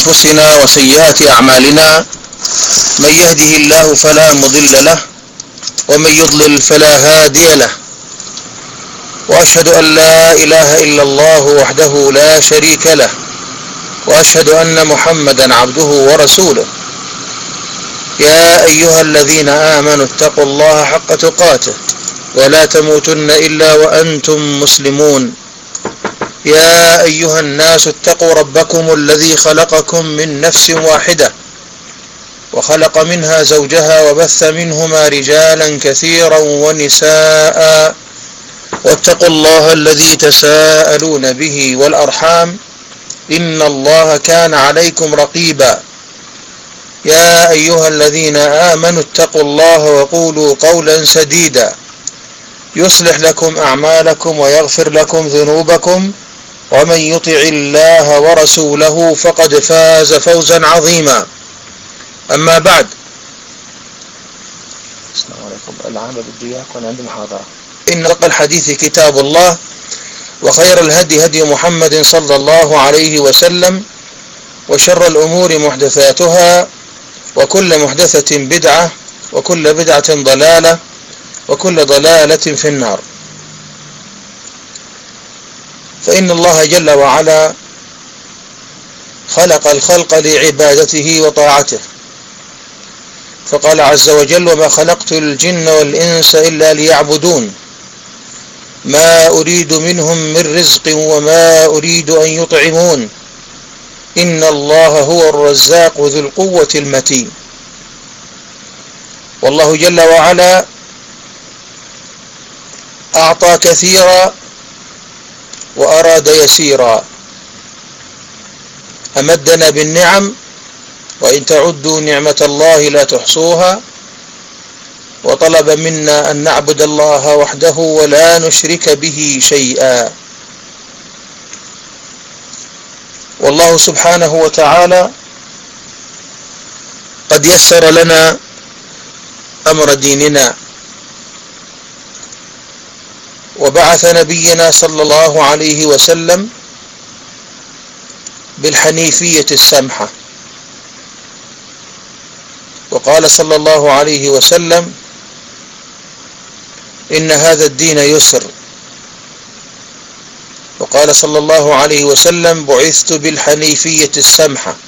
أنفسنا وسيئات أعمالنا، من يهده الله فلا مضل له ومن يضلل فلا هادي له، وأشهد أن لا إله إلا الله وحده لا شريك له، وأشهد أن محمدا عبده ورسوله. يا أيها الذين آمنوا اتقوا الله حق تقاته ولا تموتن إلا وأنتم مسلمون. يا أيها الناس اتقوا ربكم الذي خلقكم من نفس واحدة وخلق منها زوجها وبث منهما رجالا كثيرا ونساء، واتقوا الله الذي تساءلون به والأرحام إن الله كان عليكم رقيبا. يا أيها الذين آمنوا اتقوا الله وقولوا قولا سديدا يصلح لكم أعمالكم ويغفر لكم ذنوبكم، ومن يطع الله ورسوله فقد فاز فوزا عظيما. أما بعد، السلام عليكم. العام بدي يكون عندي محاضرة. إن أصدق الحديث كتاب الله، وخير الهدي هدي محمد صلى الله عليه وسلم، وشر الأمور محدثاتها، وكل محدثة بدعة، وكل بدعة ضلالة، وكل ضلالة في النار. فإن الله جل وعلا خلق الخلق لعبادته وطاعته، فقال عز وجل: وما خلقت الجن والإنس إلا ليعبدون ما أريد منهم من رزق وما أريد أن يطعمون إن الله هو الرزاق ذو القوة المتين. والله جل وعلا أعطى كثيرا وأراد يسيرا، أمدنا بالنعم وإن تعدوا نعمة الله لا تحصوها، وطلب منا أن نعبد الله وحده ولا نشرك به شيئا. والله سبحانه وتعالى قد يسر لنا أمر ديننا، وبعث نبينا صلى الله عليه وسلم بالحنيفية السمحة، وقال صلى الله عليه وسلم: إن هذا الدين يسر. وقال صلى الله عليه وسلم: بعثت بالحنيفية السمحة.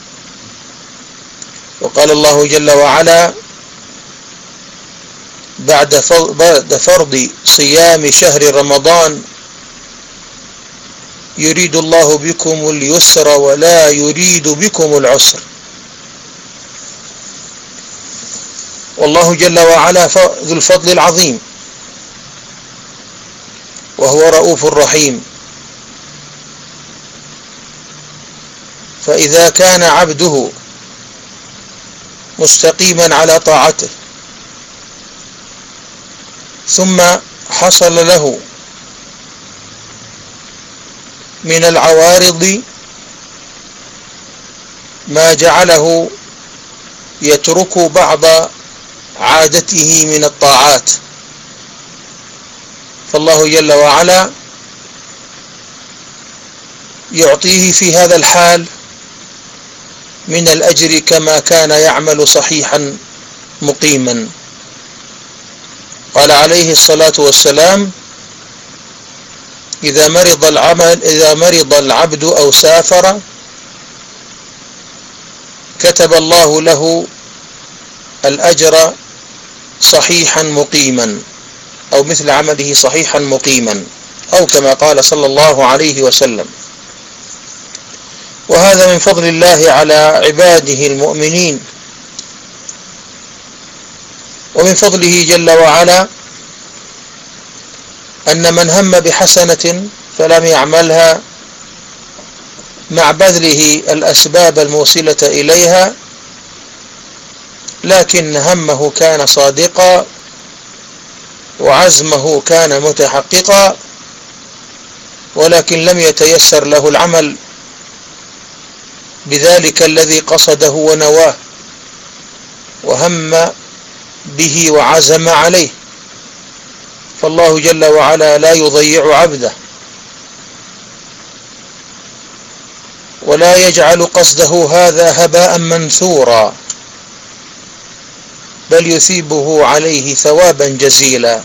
وقال الله جل وعلا: بعد فرض صيام شهر رمضان يريد الله بكم اليسر ولا يريد بكم العسر. والله جل وعلا ذو الفضل العظيم، وهو رؤوف رحيم. فإذا كان عبده مستقيما على طاعته، ثم حصل له من العوارض ما جعله يترك بعض عادته من الطاعات، فالله جل وعلا يعطيه في هذا الحال من الأجر كما كان يعمل صحيحا مقيما. قال عليه الصلاة والسلام: إذا مرض العبد أو سافر كتب الله له الأجر صحيحا مقيما، أو مثل عمله صحيحا مقيما، أو كما قال صلى الله عليه وسلم. وهذا من فضل الله على عباده المؤمنين، ومن فضله جل وعلا أن من هم بحسنة فلم يعملها مع بذله الأسباب الموصلة إليها، لكن همه كان صادقا وعزمه كان متحققا، ولكن لم يتيسر له العمل بذلك الذي قصده ونواه وهم به وعزم عليه، فالله جل وعلا لا يضيع عبده. ولا يجعل قصده هذا هباء منثورا، بل يثيبه عليه ثوابا جزيلا.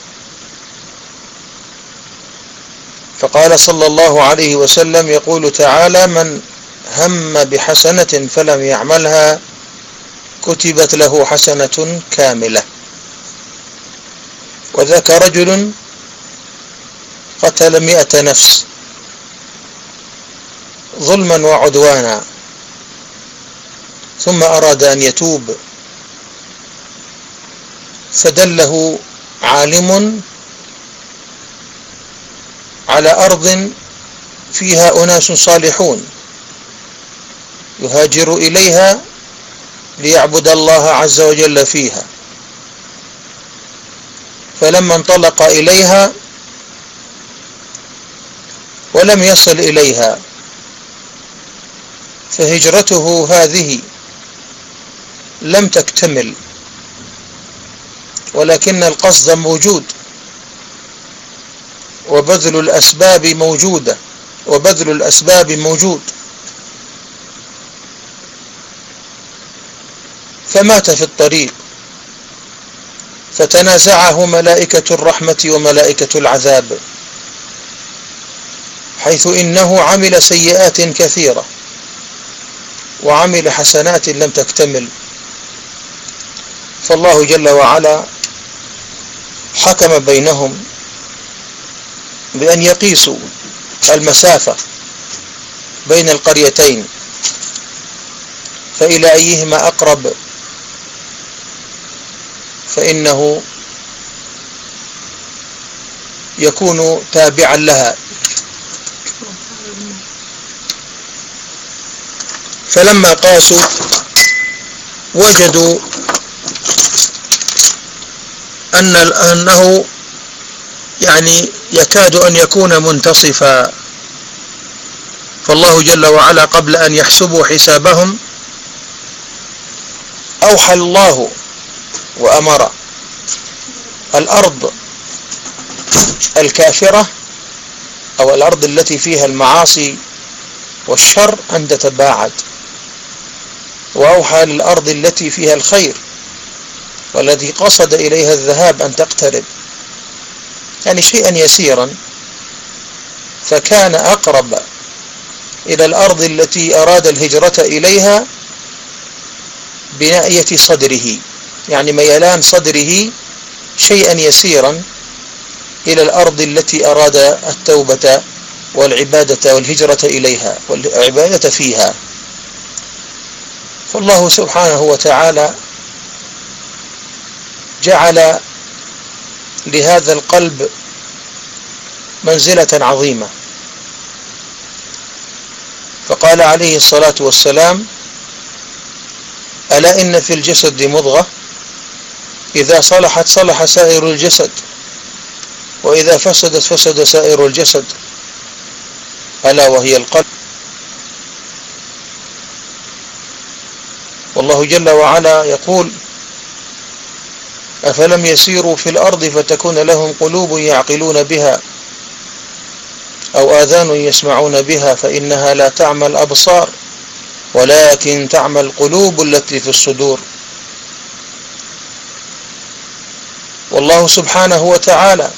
فقال صلى الله عليه وسلم: يقول تعالى: من هم بحسنة فلم يعملها كتبت له حسنة كاملة. وذاك رجل قتل 100 نفس ظلما وعدوانا، ثم أراد أن يتوب، فدله عالم على أرض فيها أناس صالحون يهاجر إليها ليعبد الله عز وجل فيها. فلما انطلق إليها ولم يصل إليها، فهجرته هذه لم تكتمل، ولكن القصد موجود، وبذل الأسباب موجودة، وبذل الأسباب موجود. فمات في الطريق، فتنازعه ملائكة الرحمة وملائكة العذاب، حيث إنه عمل سيئات كثيرة وعمل حسنات لم تكتمل. فالله جل وعلا حكم بينهم بأن يقيسوا المسافة بين القريتين، فإلى أيهما أقرب فإنه يكون تابعا لها. فلما قاسوا وجدوا أنه يعني يكاد أن يكون منتصفا. فالله جل وعلا قبل أن يحسبوا حسابهم أوحى الله وأمر الأرض الكافرة أو الأرض التي فيها المعاصي والشر أن تتباعد، وأوحى للأرض التي فيها الخير والتي قصد إليها الذهاب أن تقترب، يعني شيئا يسيرا. فكان أقرب إلى الأرض التي أراد الهجرة إليها بناحية صدره، يعني ميلان صدره شيئا يسيرا إلى الأرض التي أراد التوبة والعبادة والهجرة إليها والعبادة فيها. فالله سبحانه وتعالى جعل لهذا القلب منزلة عظيمة، فقال عليه الصلاة والسلام: ألا إن في الجسد مضغة إذا صلحت صلح سائر الجسد، وإذا فسدت فسد سائر الجسد، ألا وهي القلب. والله جل وعلا يقول: أفلم يسيروا في الأرض فتكون لهم قلوب يعقلون بها أو آذان يسمعون بها فإنها لا تعمى الأبصار ولكن تعمى القلوب التي في الصدور. والله سبحانه وتعالى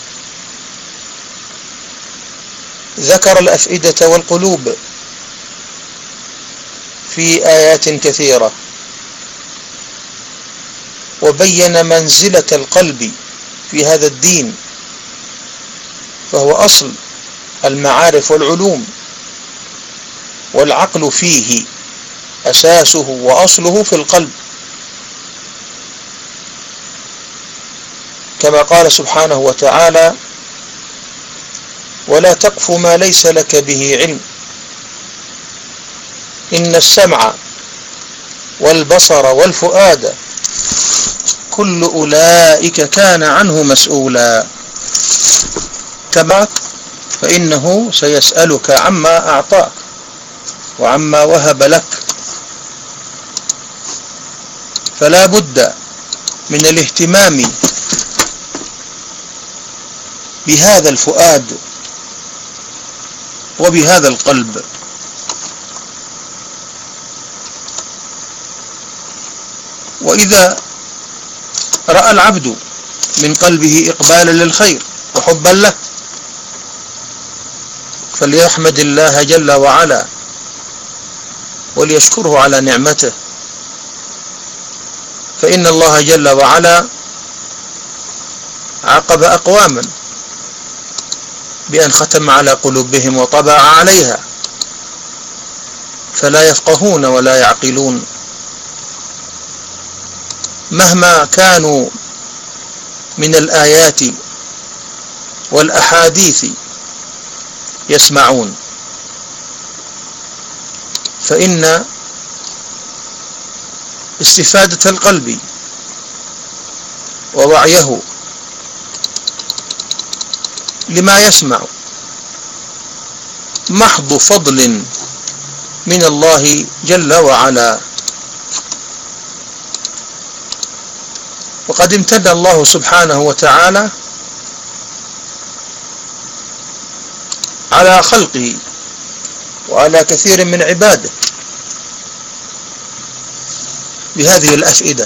ذكر الأفئدة والقلوب في آيات كثيرة، وبين منزلة القلب في هذا الدين، فهو أصل المعارف والعلوم، والعقل فيه أساسه وأصله في القلب، كما قال سبحانه وتعالى: ولا تقف ما ليس لك به علم إن السمع والبصر والفؤاد كل أولئك كان عنه مسؤولا. تبعك فإنه سيسألك عما أعطاك وعما وهب لك. فلا بد من الاهتمام بهذا الفؤاد وبهذا القلب، وإذا رأى العبد من قلبه إقبالا للخير وحبا له فليحمد الله جل وعلا وليشكره على نعمته، فإن الله جل وعلا عاقب أقواما بأن ختم على قلوبهم وطبع عليها فلا يفقهون ولا يعقلون مهما كانوا من الآيات والأحاديث يسمعون، فإن استفادة القلب ووعيه لما يسمع محض فضل من الله جل وعلا. وقد امتن الله سبحانه وتعالى على خلقه وعلى كثير من عباده بهذه الأفئدة،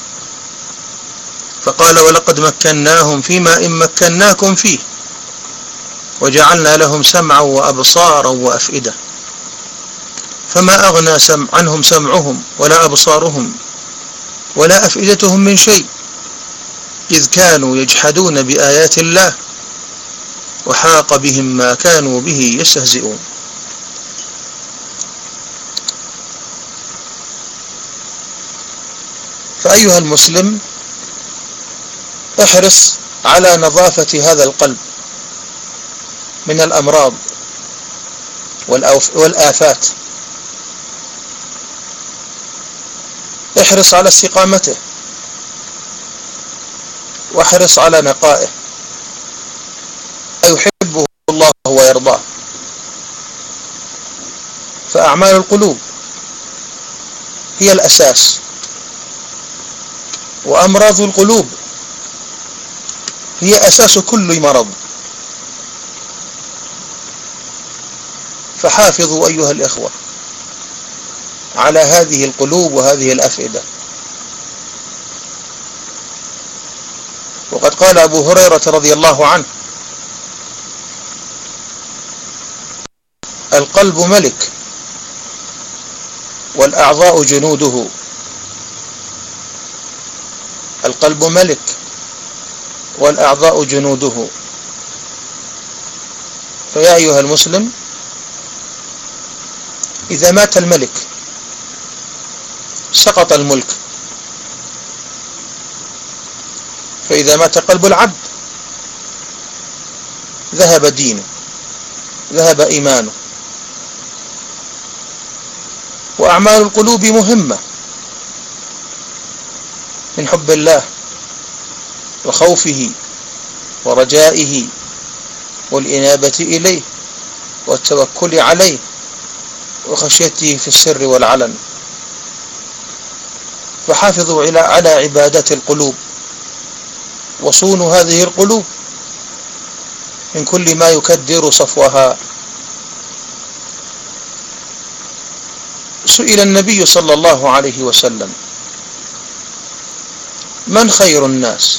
فقال ولقد مكناهم فيما إن مكناكم فيه وجعلنا لهم سمعا وأبصارا وأفئدة فما أغنى عنهم سمعهم ولا أبصارهم ولا أفئدتهم من شيء إذ كانوا يجحدون بآيات الله وحاق بهم ما كانوا به يستهزئون. فأيها المسلم احرص على نظافة هذا القلب من الأمراض والآفات، احرص على استقامته واحرص على نقائه يحبه الله ويرضاه، فأعمال القلوب هي الأساس، وأمراض القلوب هي أساس كل مرض. فحافظوا أيها الإخوة على هذه القلوب وهذه الأفئدة. وقد قال أبو هريرة رضي الله عنه القلب ملك والأعضاء جنوده. القلب ملك والأعضاء جنوده. فيا أيها المسلم إذا مات الملك سقط الملك، فإذا مات قلب العبد ذهب دينه ذهب إيمانه. وأعمال القلوب مهمة من حب الله وخوفه ورجائه والإنابة إليه والتوكل عليه وخشيته في السر والعلن. فحافظوا على عبادات القلوب وصونوا هذه القلوب من كل ما يكدر صفوها. سئل النبي صلى الله عليه وسلم من خير الناس؟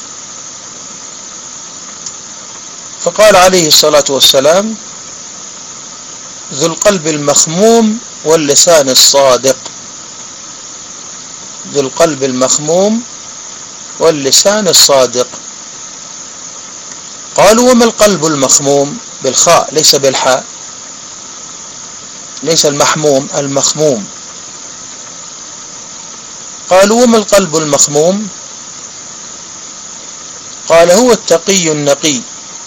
فقال عليه الصلاة والسلام ذو القلب المخموم واللسان الصادق. ذو القلب المخموم واللسان الصادق. قالوا وما القلب المخموم؟ بالخاء ليس بالحاء، ليس المحموم، المخموم. قالوا وما القلب المخموم؟ قال هو التقي النقي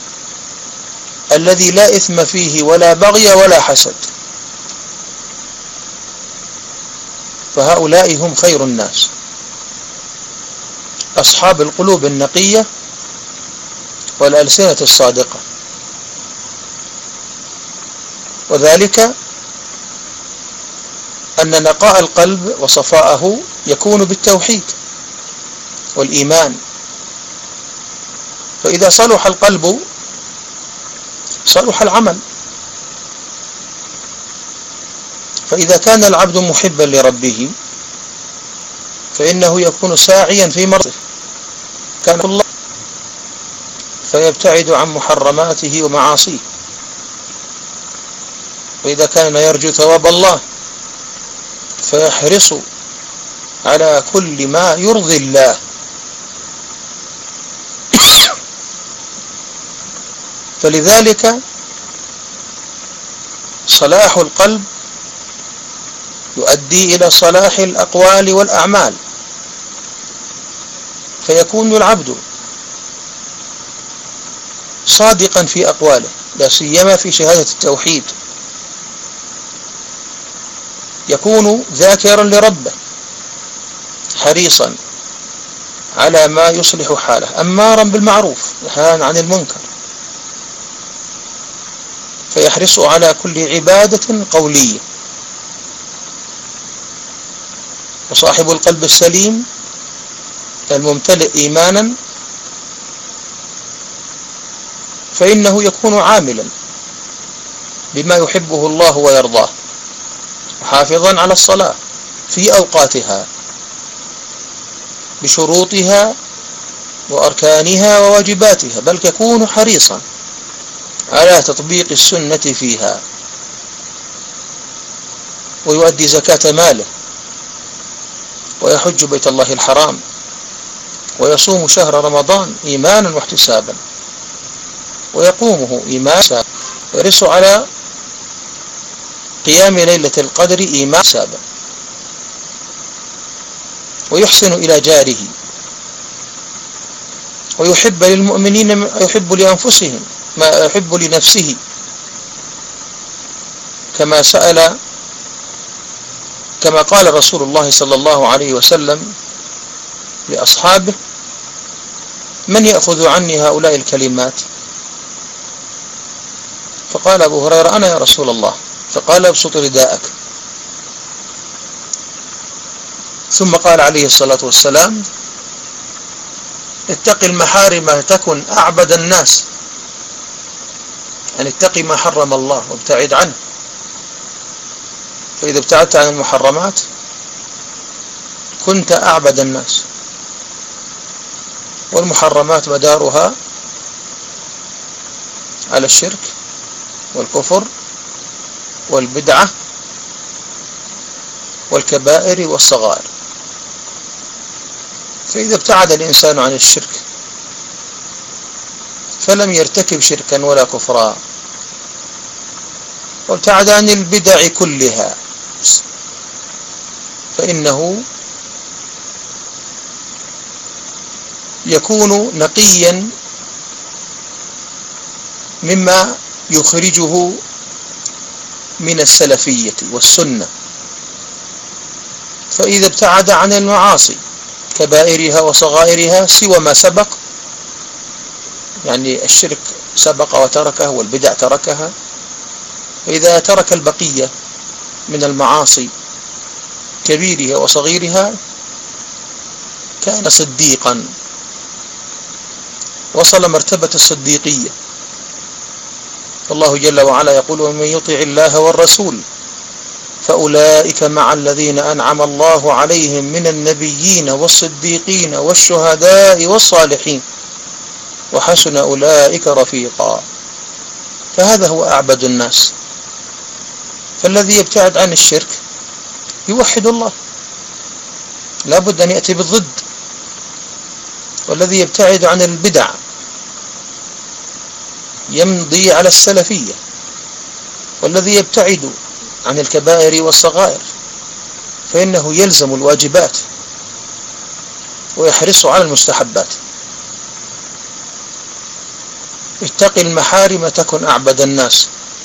الذي لا إثم فيه ولا بغي ولا حسد. فهؤلاء هم خير الناس، أصحاب القلوب النقية والألسنة الصادقة. وذلك أن نقاء القلب وصفاءه يكون بالتوحيد والإيمان. فإذا صلح القلب صلح العمل. فإذا كان العبد محبا لربه فإنه يكون ساعيا في مرضه كان الله، فيبتعد عن محرماته ومعاصيه. وإذا كان يرجو ثواب الله فيحرص على كل ما يرضي الله. فلذلك صلاح القلب يؤدي إلى صلاح الأقوال والأعمال، فيكون العبد صادقا في أقواله، لا سيما في شهادة التوحيد، يكون ذاكرا لربه حريصا على ما يصلح حاله، أمارا بالمعروف نهانا عن المنكر، فيحرص على كل عبادة قولية. وصاحب القلب السليم الممتلئ إيمانا فإنه يكون عاملا بما يحبه الله ويرضاه، حافظا على الصلاة في أوقاتها بشروطها وأركانها وواجباتها، بل يكون حريصا على تطبيق السنة فيها، ويؤدي زكاة ماله، ويحج بيت الله الحرام، ويصوم شهر رمضان إيمانا واحتسابا، ويقومه إيمانا، ويحرص على قيام ليلة القدر إيمانا واحتسابا، ويحسن إلى جاره، ويحب للمؤمنين ما يحب لأنفسهم ما يحب لنفسه، كما قال رسول الله صلى الله عليه وسلم لأصحابه: من يأخذ عني هؤلاء الكلمات؟ فقال أبو هريرة: أنا يا رسول الله. فقال: ابسط رداءك. ثم قال عليه الصلاة والسلام: اتق المحارم تكن أعبد الناس، يعني اتق ما حرم الله وابتعد عنه، فإذا ابتعدت عن المحرمات كنت أعبد الناس. والمحرمات مدارها على الشرك والكفر والبدعة والكبائر والصغائر، فإذا ابتعد الإنسان عن الشرك فلم يرتكب شركا ولا كفرا، وابتعد عن البدع كلها، فإنه يكون نقيا مما يخرجه من السلفية والسنة. فإذا ابتعد عن المعاصي كبائرها وصغائرها سوى ما سبق، يعني الشرك سبق وتركه والبدع تركها، فإذا ترك البقية من المعاصي كبيرها وصغيرها كان صديقا، وصل مرتبة الصديقية. الله جل وعلا يقول: ومن يطع الله والرسول فأولئك مع الذين أنعم الله عليهم من النبيين والصديقين والشهداء والصالحين وحسن أولئك رفيقا. فهذا هو أعبد الناس. فالذي يبتعد عن الشرك يوحد الله، لا بد أن يأتي بالضد. والذي يبتعد عن البدع يمضي على السلفية، والذي يبتعد عن الكبائر والصغائر فإنه يلزم الواجبات ويحرص على المستحبات. اتق المحارم تكن أعبد الناس،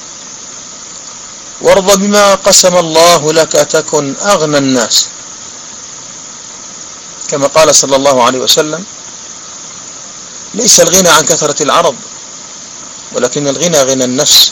وارض بما قسم الله لك تكن أغنى الناس، كما قال صلى الله عليه وسلم: ليس الغنى عن كثرة العرض ولكن الغنى غنى النفس.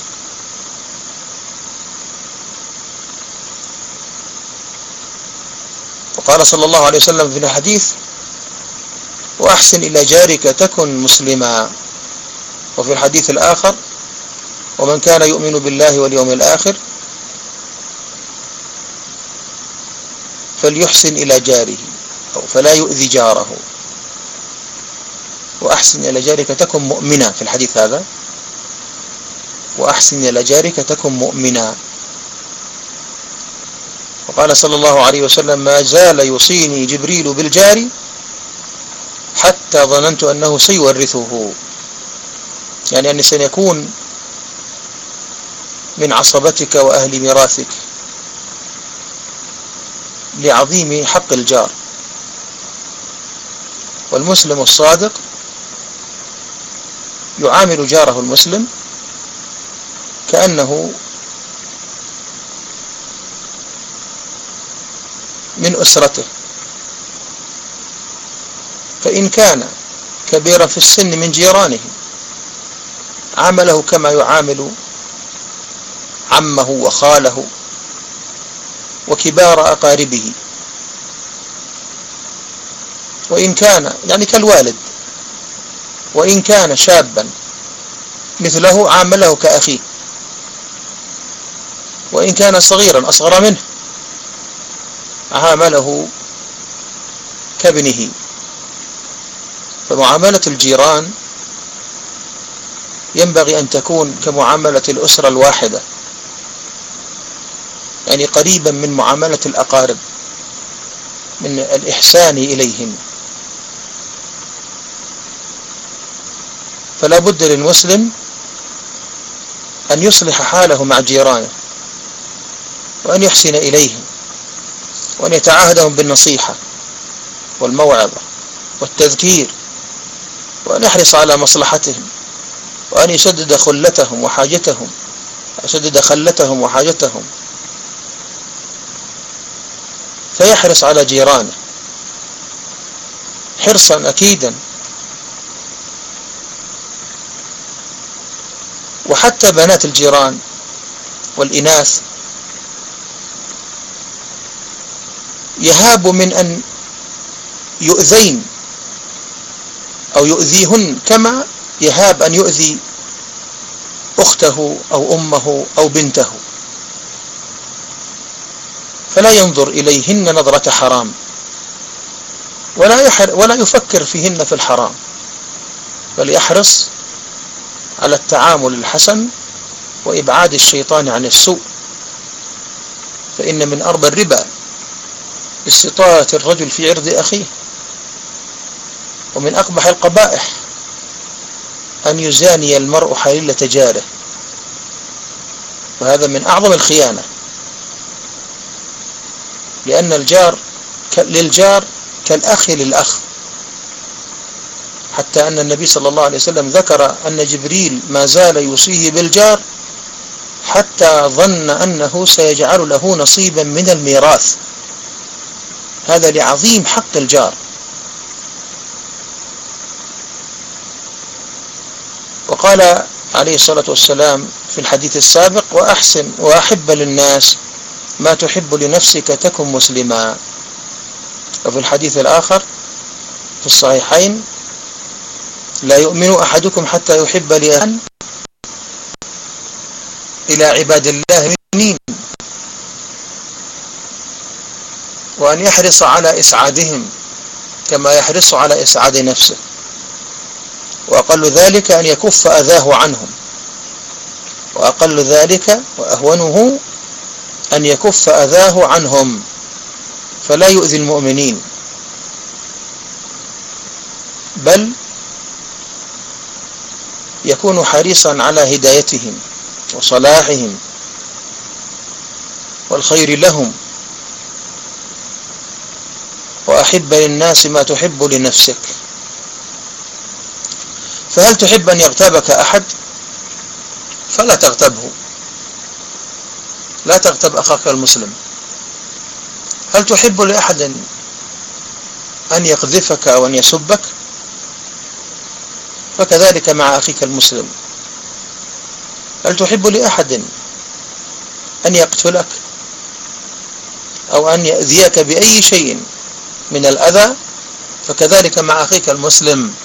وقال صلى الله عليه وسلم في الحديث: وأحسن إلى جارك تكن مسلما. وفي الحديث الآخر: ومن كان يؤمن بالله واليوم الآخر فليحسن إلى جاره. أو فلا يؤذي جاره. وأحسن إلى جارك تكن مؤمنا في الحديث هذا، وأحسن إلى جارك تكن مؤمنا. وقال صلى الله عليه وسلم: ما زال يوصيني جبريل بالجار حتى ظننت أنه سيورثه، يعني أنه سيكون من عصبتك وأهل ميراثك، لعظيم حق الجار. والمسلم الصادق يعامل جاره المسلم كأنه من أسرته، فإن كان كبيرا في السن من جيرانه عامله كما يعامل عمه وخاله وكبار أقاربه، وإن كان يعني كالوالد، وإن كان شابا مثله عامله كأخيه، وإن كان صغيرا أصغر منه عامله كابنه. فمعاملة الجيران ينبغي أن تكون كمعاملة الأسرة الواحدة، يعني قريبا من معاملة الأقارب، من الإحسان إليهم. فلا بد للمسلم أن يصلح حاله مع جيرانه، وأن يحسن إليهم، وأن يتعاهدهم بالنصيحة والموعظة والتذكير، وأن يحرص على مصلحتهم، وأن يسدد خلتهم وحاجتهم، يسدد خلتهم وحاجتهم، فيحرص على جيرانه حرصا أكيدا. وحتى بنات الجيران والإناث يهاب من أن يؤذين أو يؤذيهن كما يهاب أن يؤذي أخته أو أمه أو بنته، فلا ينظر إليهن نظرة حرام، ولا يفكر فيهن في الحرام، بل يحرص على التعامل الحسن وإبعاد الشيطان عن السوء. فإن من أربى الربا استطالة الرجل في عرض أخيه، ومن أقبح القبائح أن يزاني المرء حليلة جاره، وهذا من أعظم الخيانة، لأن الجار للجار كالأخ للأخ، حتى أن النبي صلى الله عليه وسلم ذكر أن جبريل ما زال يوصيه بالجار حتى ظن أنه سيجعل له نصيبا من الميراث. هذا لعظيم حق الجار. وقال عليه الصلاة والسلام في الحديث السابق: وأحسن وأحب للناس ما تحب لنفسك تكن مسلما. وفي الحديث الآخر في الصحيحين: لا يؤمن أحدكم حتى يحب لأحد إلى عباد الله المؤمنين، وأن يحرص على إسعادهم كما يحرص على إسعاد نفسه، وأقل ذلك أن يكف أذاه عنهم، وأقل ذلك وأهونه أن يكف أذاه عنهم، فلا يؤذي المؤمنين، بل يكون حريصا على هدايتهم وصلاحهم والخير لهم. وأحب للناس ما تحب لنفسك. فهل تحب أن يغتابك أحد؟ فلا تغتبه، لا تغتب أخاك المسلم. هل تحب لأحد أن يقذفك أو أن يسبك؟ فكذلك مع أخيك المسلم. هل تحب لأحد أن يقتلك أو أن يأذيك بأي شيء من الأذى؟ فكذلك مع أخيك المسلم.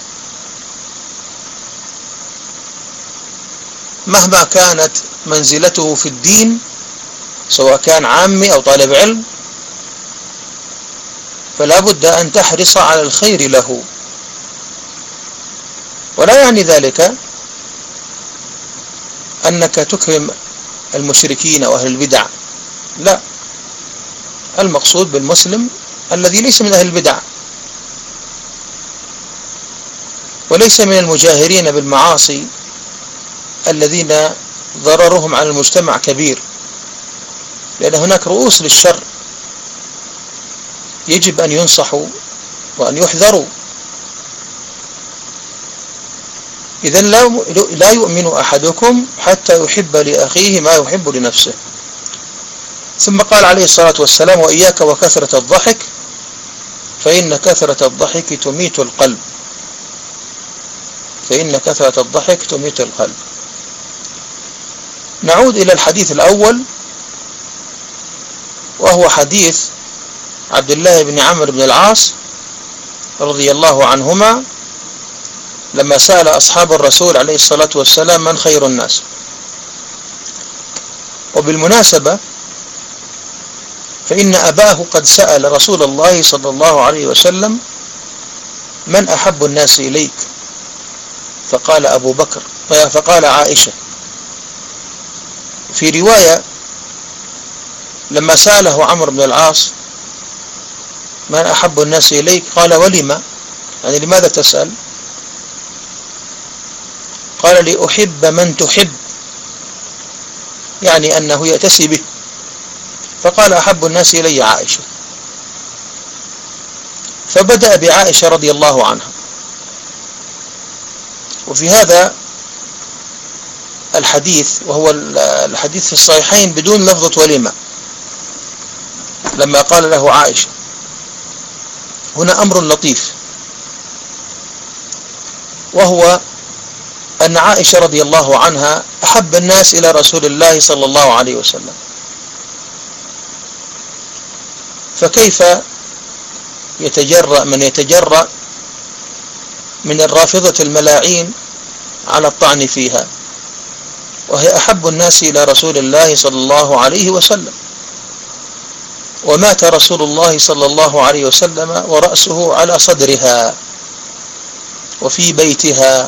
مهما كانت منزلته في الدين، سواء كان عامي أو طالب علم، فلا بد أن تحرص على الخير له. ولا يعني ذلك أنك تكرم المشركين وأهل البدع، لا، المقصود بالمسلم الذي ليس من أهل البدع وليس من المجاهرين بالمعاصي الذين ضررهم على المجتمع كبير، لأن هناك رؤوس للشر يجب أن ينصحوا وأن يحذروا. إذن لا يؤمن أحدكم حتى يحب لأخيه ما يحب لنفسه. ثم قال عليه الصلاة والسلام: وإياك وكثرة الضحك فإن كثرة الضحك تميت القلب. فإن كثرة الضحك تميت القلب. نعود إلى الحديث الأول، وهو حديث عبد الله بن عمرو بن العاص رضي الله عنهما لما سأل أصحاب الرسول عليه الصلاة والسلام: من خير الناس؟ وبالمناسبة فإن أباه قد سأل رسول الله صلى الله عليه وسلم: من أحب الناس إليك؟ فقال أبو بكر، فقال عائشة. في رواية لما سأله عمرو بن العاص: من أحب الناس إليك؟ قال: ولما؟ يعني لماذا تسأل؟ قال: لأحب من تحب، يعني أنه يأتسي به. فقال: أحب الناس إلي عائشة. فبدأ بعائشة رضي الله عنها. وفي هذا الحديث، وهو الحديث في الصحيحين بدون لفظة ولما، لما قال له عائشة، هنا أمر لطيف، وهو أن عائشة رضي الله عنها أحب الناس إلى رسول الله صلى الله عليه وسلم، فكيف يتجرأ من يتجرأ من الرافضة الملاعين على الطعن فيها، وهي أحب الناس إلى رسول الله صلى الله عليه وسلم. ومات رسول الله صلى الله عليه وسلم ورأسه على صدرها وفي بيتها.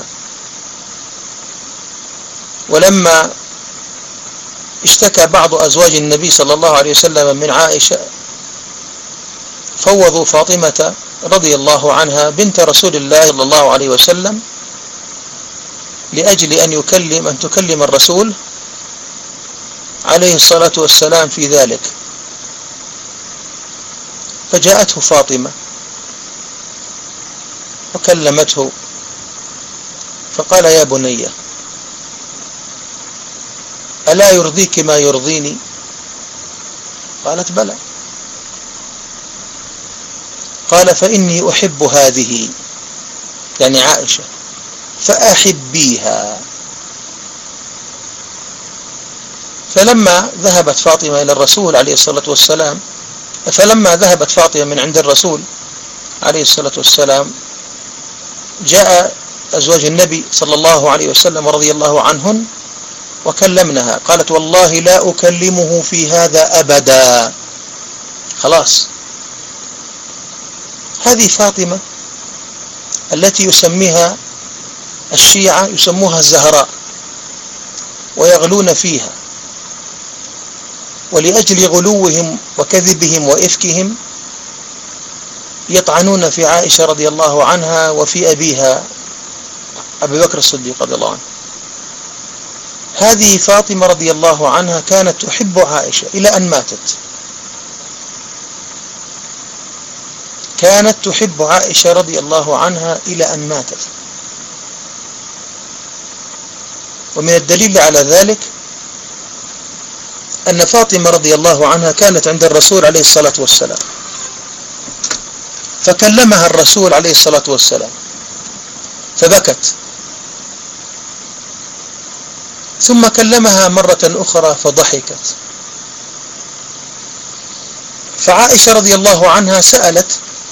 ولما اشتكى بعض أزواج النبي صلى الله عليه وسلم من عائشة، فوضوا فاطمة رضي الله عنها بنت رسول الله صلى الله عليه وسلم لأجل أن تكلم الرسول عليه الصلاة والسلام في ذلك. فجاءته فاطمة وكلمته، فقال: يا بني، ألا يرضيك ما يرضيني؟ قالت: بلى. قال: فإني أحب هذه، يعني عائشة، فأحبيها. فلما ذهبت فاطمة إلى الرسول عليه الصلاة والسلام، فلما ذهبت فاطمة من عند الرسول عليه الصلاة والسلام، جاء أزواج النبي صلى الله عليه وسلم رضي الله عنهن وكلمنها. قالت: والله لا أكلمه في هذا أبدا. خلاص، هذه فاطمة التي يسميها الشيعة، يسموها الزهراء ويغلون فيها، ولأجل غلوهم وكذبهم وإفكهم يطعنون في عائشة رضي الله عنها وفي أبيها أبي بكر الصديق رضي الله عنه. هذه فاطمة رضي الله عنها كانت تحب عائشة إلى أن ماتت، كانت تحب عائشة رضي الله عنها إلى أن ماتت. ومن الدليل على ذلك أن فاطمة رضي الله عنها كانت عند الرسول عليه الصلاة والسلام، فكلمها الرسول عليه الصلاة والسلام فبكت، ثم كلمها مرة أخرى فضحكت. فعائشة رضي الله عنها سألت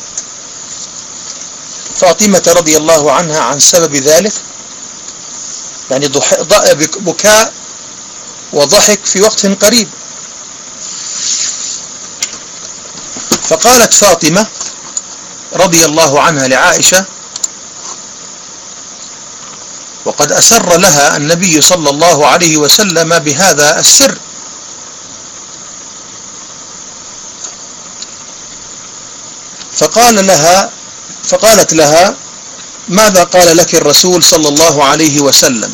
فاطمة رضي الله عنها عن سبب ذلك، يعني بكاء وضحك في وقت قريب. فقالت فاطمة: رضي الله عنها لعائشة، وقد أسر لها النبي صلى الله عليه وسلم بهذا السر. فقالت لها: ماذا قال لك الرسول صلى الله عليه وسلم؟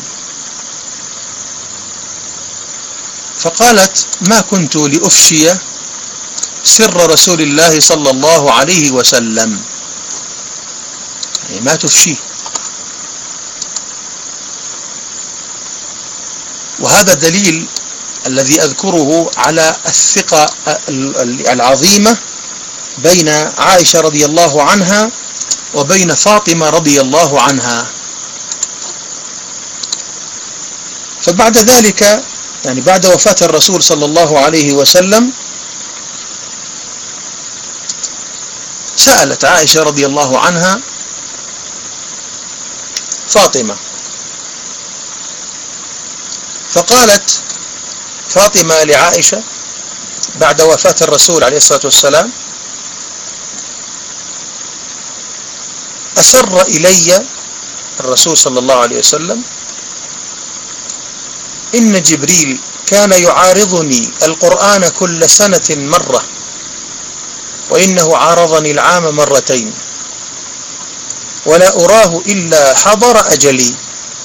فقالت: ما كنت لأفشي سر رسول الله صلى الله عليه وسلم، يعني ما تفشيه. وهذا دليل الذي أذكره على الثقة العظيمة بين عائشة رضي الله عنها وبين فاطمة رضي الله عنها. فبعد ذلك، يعني بعد وفاة الرسول صلى الله عليه وسلم، سألت عائشة رضي الله عنها فاطمة، فقالت فاطمة لعائشة بعد وفاة الرسول عليه الصلاة والسلام: أسر إلي الرسول صلى الله عليه وسلم إن جبريل كان يعارضني القرآن كل سنة مرة، وإنه عارضني العام مرتين، ولا أراه إلا حضر أجلي،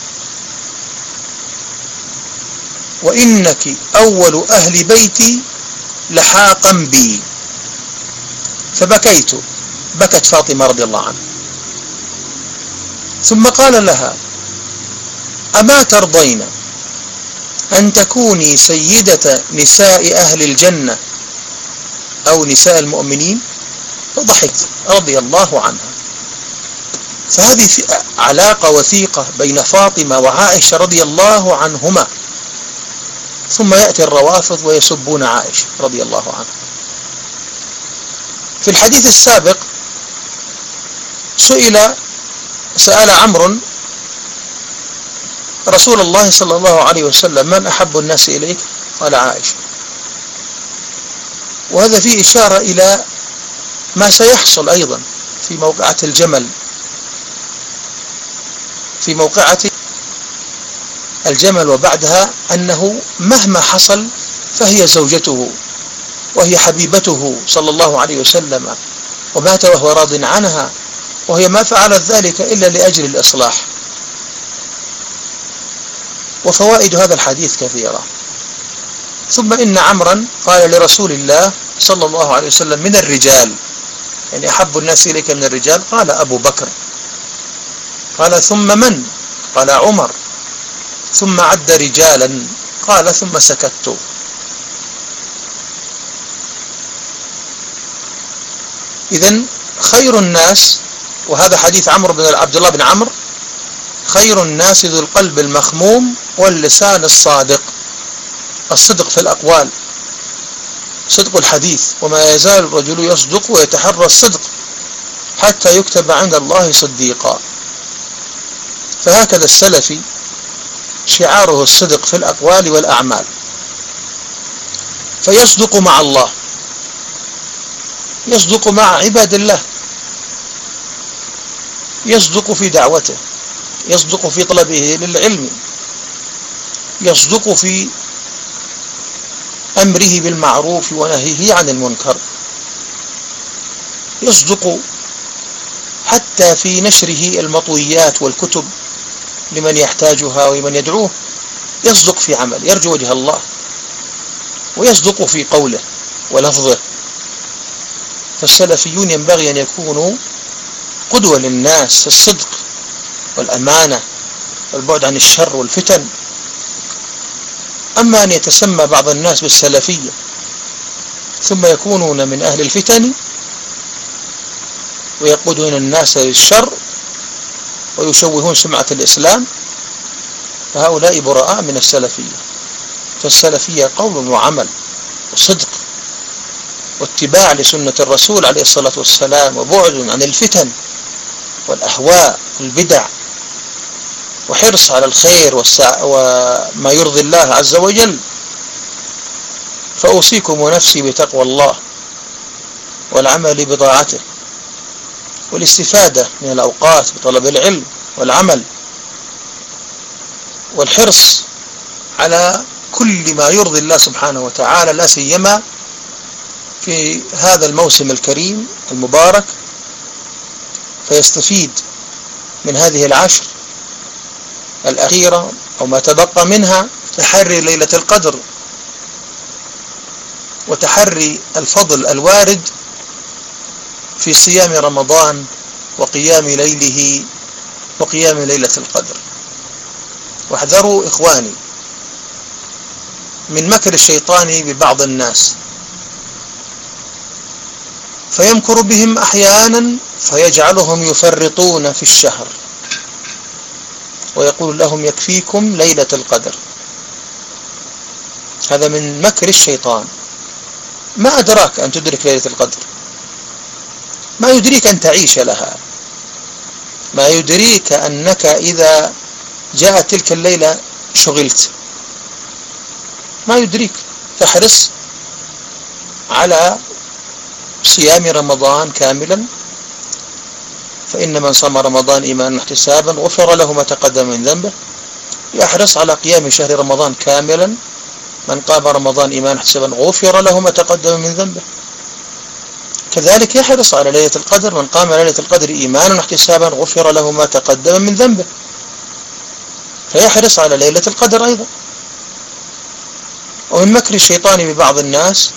وإنك أول أهل بيتي لحاقا بي. فبكيت، بكت فاطمة رضي الله عنها، ثم قال لها: أما ترضين أن تكوني سيدة نساء أهل الجنة أو نساء المؤمنين؟ فضحكت رضي الله عنها. فهذه علاقة وثيقة بين فاطمة وعائشة رضي الله عنهما. ثم يأتي الروافض ويسبون عائشة رضي الله عنها. في الحديث السابق سأل عمرو رسول الله صلى الله عليه وسلم: من أحب الناس إليك؟ قال: عائشة. وهذا فيه إشارة إلى ما سيحصل أيضا في موقعة الجمل، في موقعة الجمل وبعدها، أنه مهما حصل فهي زوجته وهي حبيبته صلى الله عليه وسلم، ومات وهو راض عنها، وهي ما فعلت ذلك إلا لأجل الإصلاح. وفوائد هذا الحديث كثيرة. ثم إن عمرا قال لرسول الله صلى الله عليه وسلم: من الرجال، يعني أحب الناس إليك من الرجال؟ قال: أبو بكر. قال: ثم من؟ قال: عمر. ثم عد رجالا، قال: ثم سكت. إذن خير الناس، وهذا حديث عبد الله بن عمرو: خير الناس ذو القلب المخموم واللسان الصادق. الصدق في الأقوال، صدق الحديث، وما يزال الرجل يصدق ويتحرى الصدق حتى يكتب عند الله صديقا. فهكذا السلفي شعاره الصدق في الأقوال والأعمال، فيصدق مع الله، يصدق مع عباد الله، يصدق في دعوته، يصدق في طلبه للعلم، يصدق في أمره بالمعروف ونهيه عن المنكر، يصدق حتى في نشره المطويات والكتب لمن يحتاجها ومن يدعوه، يصدق في عمل يرجو وجه الله، ويصدق في قوله ولفظه. فالسلفيون ينبغي أن يكونوا قدوة للناس في الصدق والأمانة والبعد عن الشر والفتن. أما أن يتسمى بعض الناس بالسلفية ثم يكونون من أهل الفتن ويقودون الناس للشر ويشوهون سمعة الإسلام، فهؤلاء براء من السلفية. فالسلفية قول وعمل وصدق واتباع لسنة الرسول عليه الصلاة والسلام، وبعد عن الفتن والأهواء والبدع، وحرص على الخير وما يرضي الله عز وجل. فأوصيكم ونفسي بتقوى الله والعمل بطاعته، والاستفادة من الأوقات بطلب العلم والعمل والحرص على كل ما يرضي الله سبحانه وتعالى، لا سيما في هذا الموسم الكريم المبارك، فيستفيد من هذه العشر الأخيرة أو ما تبقى منها تحري ليلة القدر وتحري الفضل الوارد في صيام رمضان وقيام ليله وقيام ليلة القدر. واحذروا إخواني من مكر الشيطان ببعض الناس، فيمكر بهم أحيانا فيجعلهم يفرطون في الشهر ويقول لهم يكفيكم ليلة القدر. هذا من مكر الشيطان. ما أدراك أن تدرك ليلة القدر؟ ما يدريك أن تعيش لها؟ ما يدريك أنك إذا جاءت تلك الليلة شغلت؟ ما يدريك. فاحرص على صيام رمضان كاملا، فإن من صام رمضان إيمانا واحتسابا غفر له ما تقدم من ذنبه. يحرص على قيام شهر رمضان كاملا، من قام رمضان إيمانا واحتسابا غفر له ما تقدم من ذنبه. كذلك يحرص على ليلة القدر، من قام ليلة القدر إيمانا واحتسابا غفر له ما تقدم من ذنبه، فيحرص على ليلة القدر أيضا. ومن مكر الشيطان ببعض الناس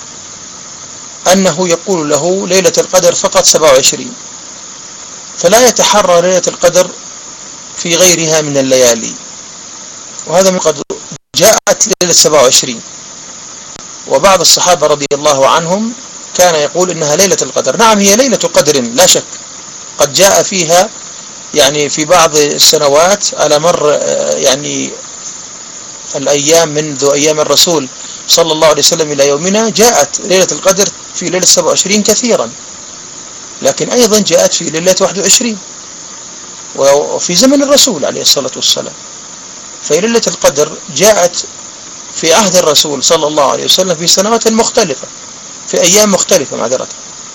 أنه يقول له ليلة القدر فقط 27، فلا يتحرى ليلة القدر في غيرها من الليالي. وهذا من قد جاءت ليلة 27، وبعض الصحابة رضي الله عنهم كان يقول إنها ليلة القدر. نعم، هي ليلة قدر لا شك، قد جاء فيها يعني في بعض السنوات على مر يعني الأيام منذ أيام الرسول صلى الله عليه وسلم إلى يومنا، جاءت ليلة القدر في ليلة 27 كثيرا، لكن أيضا جاءت في ليلة 21 وفي زمن الرسول عليه الصلاة والسلام. فليلة القدر جاءت في عهد الرسول صلى الله عليه وسلم في سنوات مختلفة، في أيام مختلفة معذرة.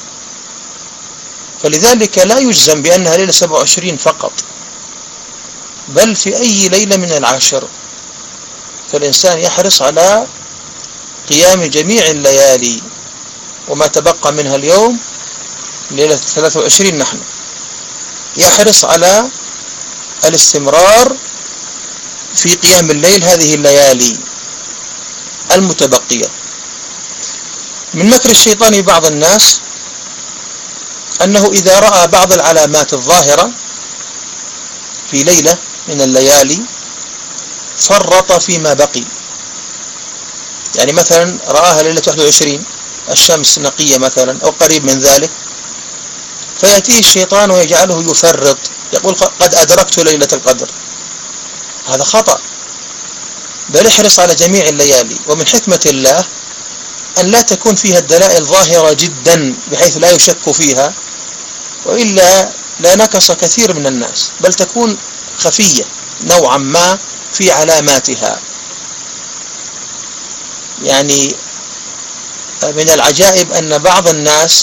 فلذلك لا يجزم بأنها ليلة 27 فقط، بل في أي ليلة من العشر. فالإنسان يحرص على قيام جميع الليالي، وما تبقى منها اليوم ليلة 23 نحن، يحرص على الاستمرار في قيام الليل هذه الليالي المتبقية. من مكر الشيطان بعض الناس أنه إذا رأى بعض العلامات الظاهرة في ليلة من الليالي فرط فيما بقي. يعني مثلا رآها ليلة 21 الشمس نقية مثلا أو قريب من ذلك، فيأتيه الشيطان ويجعله يفرط، يقول قد أدركت ليلة القدر. هذا خطأ، بل احرص على جميع الليالي. ومن حكمة الله أن لا تكون فيها الدلائل ظاهرة جدا بحيث لا يشك فيها، وإلا لا نكص كثير من الناس، بل تكون خفية نوعا ما في علاماتها. يعني من العجائب أن بعض الناس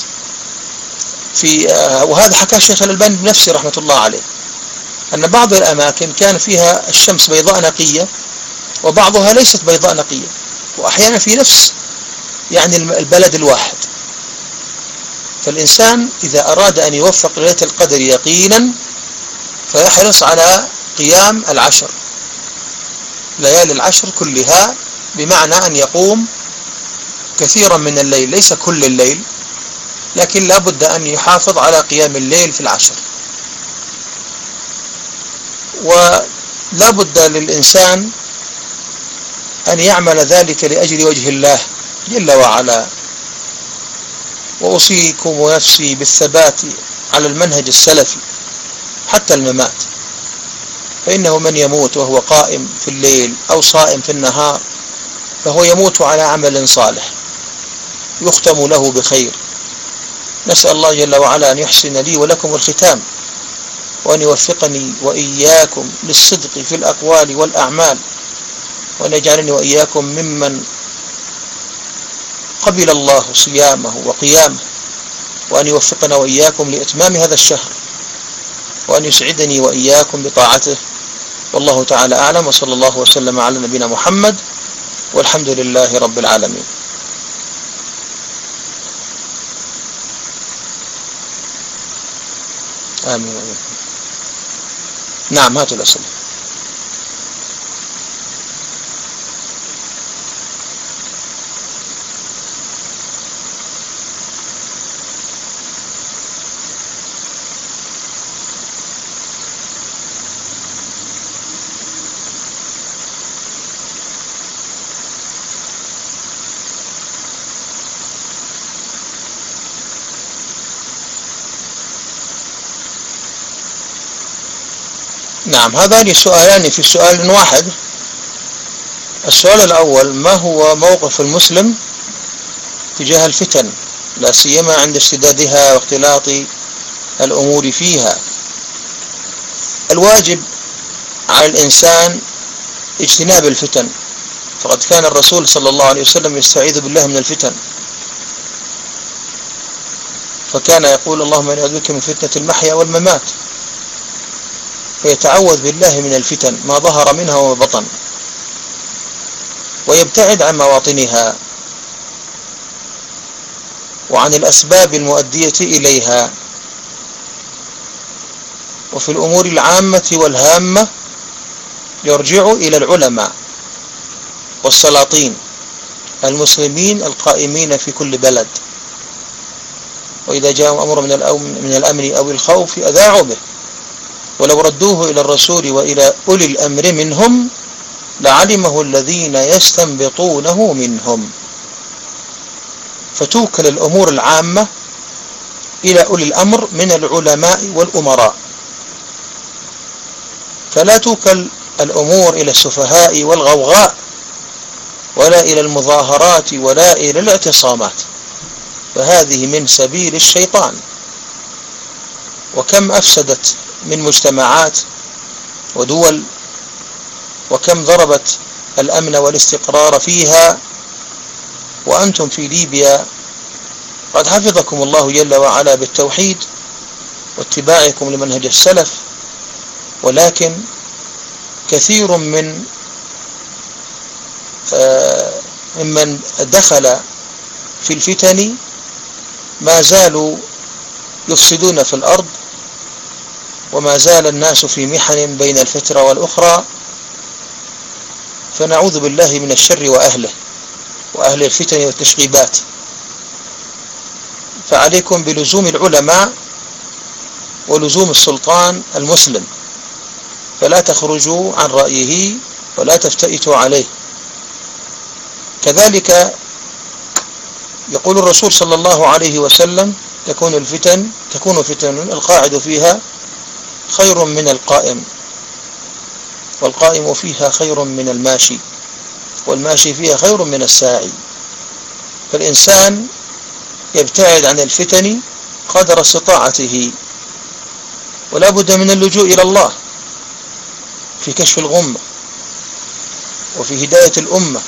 وهذا حكى الشيخ الألباني بنفسه رحمة الله عليه، أن بعض الأماكن كان فيها الشمس بيضاء نقية وبعضها ليست بيضاء نقية، وأحيانا في نفس يعني البلد الواحد. فالإنسان إذا أراد أن يوفق ليلة القدر يقينا فيحرص على قيام العشر، ليالي العشر كلها، بمعنى أن يقوم كثيرا من الليل، ليس كل الليل، لكن لا بد أن يحافظ على قيام الليل في العشر. ولا بد للإنسان أن يعمل ذلك لأجل وجه الله جل وعلا. وأوصيكم ونفسي بالثبات على المنهج السلفي حتى الممات، فإنه من يموت وهو قائم في الليل أو صائم في النهار فهو يموت على عمل صالح يختم له بخير. نسأل الله جل وعلا أن يحسن لي ولكم الختام، وأن يوفقني وإياكم للصدق في الأقوال والأعمال، وأن يجعلني وإياكم ممن قبل الله صيامه وقيامه، وأن يوفقنا وإياكم لإتمام هذا الشهر، وأن يسعدني وإياكم بطاعته. والله تعالى أعلم، وصلى الله وسلم على نبينا محمد، والحمد لله رب العالمين. آمين. نعم، هاتوا الأسئلة. نعم، هذان السؤالان في سؤال واحد. السؤال الأول: ما هو موقف المسلم تجاه الفتن، لا سيما عند اشتدادها واختلاط الأمور فيها؟ الواجب على الإنسان اجتناب الفتن، فقد كان الرسول صلى الله عليه وسلم يستعيذ بالله من الفتن، فكان يقول: اللهم إني أعوذ بك من فتنة المحيا والممات، فيتعوذ بالله من الفتن ما ظهر منها وما بطن، ويبتعد عن مواطنها وعن الأسباب المؤدية إليها. وفي الأمور العامة والهامة يرجع إلى العلماء والسلاطين المسلمين القائمين في كل بلد، وإذا جاءهم أمر من الأمن أو الخوف أذاعوا به، ولو ردوه إلى الرسول وإلى أولي الأمر منهم لعلمه الذين يستنبطونه منهم. فتوكل الأمور العامة إلى أولي الأمر من العلماء والأمراء، فلا توكل الأمور إلى السفهاء والغوغاء، ولا إلى المظاهرات، ولا إلى الاعتصامات، فهذه من سبيل الشيطان. وكم أفسدت من مجتمعات ودول، وكم ضربت الأمن والاستقرار فيها، وأنتم في ليبيا قد حفظكم الله جل وعلا بالتوحيد واتباعكم لمنهج السلف، ولكن كثير ممن دخل في الفتن ما زالوا يفسدون في الأرض، وما زال الناس في محن بين الفترة والأخرى، فنعوذ بالله من الشر وأهله وأهل الفتن والتشغيبات. فعليكم بلزوم العلماء ولزوم السلطان المسلم، فلا تخرجوا عن رأيه ولا تفتئتوا عليه. كذلك يقول الرسول صلى الله عليه وسلم: تكون فتن القاعد فيها خير من القائم، والقائم فيها خير من الماشي، والماشي فيها خير من الساعي. فالإنسان يبتعد عن الفتن قدر استطاعته، ولا بد من اللجوء إلى الله في كشف الغمة، وفي هداية الأمة،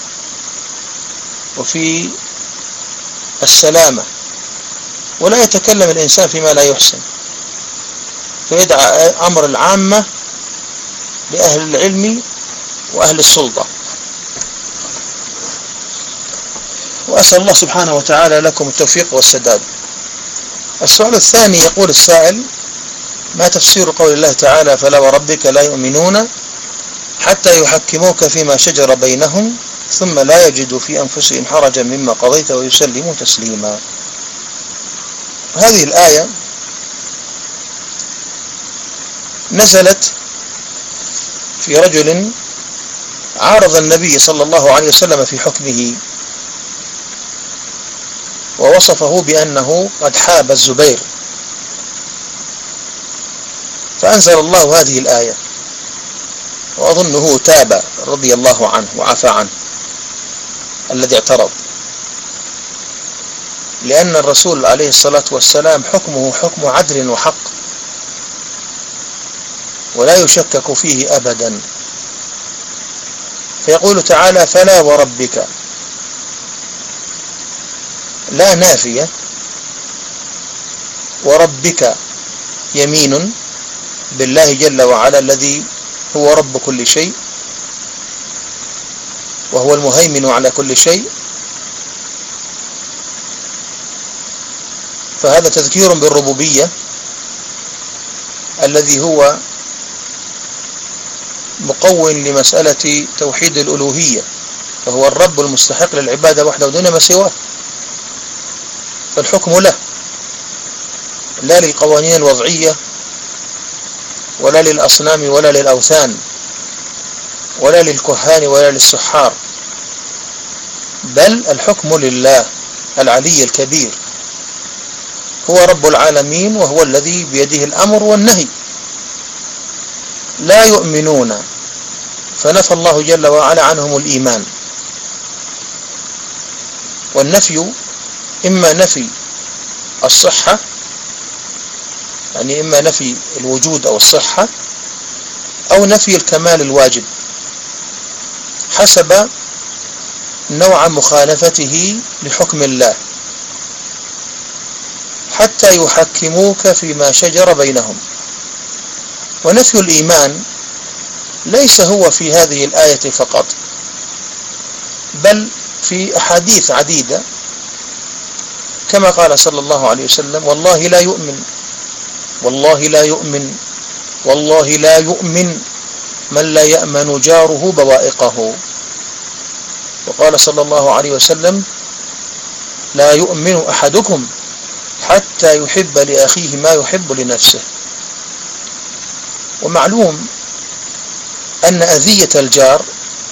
وفي السلامة. ولا يتكلم الإنسان فيما لا يحسن، فيدعى أمر العامة لأهل العلم وأهل السلطة. وأسأل الله سبحانه وتعالى لكم التوفيق والسداد. السؤال الثاني، يقول السائل: ما تفسير قول الله تعالى: فلا وربك لا يؤمنون حتى يحكموك فيما شجر بينهم ثم لا يجدوا في أنفسهم حرجا مما قضيت ويسلموا تسليما؟ هذه الآية نزلت في رجل عارض النبي صلى الله عليه وسلم في حكمه، ووصفه بأنه قد حاب الزبير، فأنزل الله هذه الآية، وأظنه تاب رضي الله عنه وعفى عنه الذي اعترض، لأن الرسول عليه الصلاة والسلام حكمه حكم عدل وحق، ولا يشكك فيه أبدا. فيقول تعالى: فلا وربك، لا نافية وربك يمين بالله جل وعلا الذي هو رب كل شيء وهو المهيمن على كل شيء، فهذا تذكير بالربوبية الذي هو مقوّن لمسألة توحيد الألوهية، فهو الرب المستحق للعبادة وحده دون ما سواه، فالحكم له لا للقوانين الوضعية ولا للأصنام ولا للأوثان ولا للكهان ولا للسحار، بل الحكم لله العلي الكبير، هو رب العالمين وهو الذي بيده الأمر والنهي. لا يؤمنون، فنفى الله جل وعلا عنهم الإيمان، والنفي إما نفي الصحة، يعني إما نفي الوجود أو الصحة، أو نفي الكمال الواجب حسب نوع مخالفته لحكم الله، حتى يحكموك فيما شجر بينهم. ونفي الإيمان ليس هو في هذه الآية فقط، بل في أحاديث عديدة، كما قال صلى الله عليه وسلم: والله لا يؤمن، والله لا يؤمن، والله لا يؤمن من لا يأمن جاره بوائقه. وقال صلى الله عليه وسلم: لا يؤمن أحدكم حتى يحب لأخيه ما يحب لنفسه. ومعلوم أن أذية الجار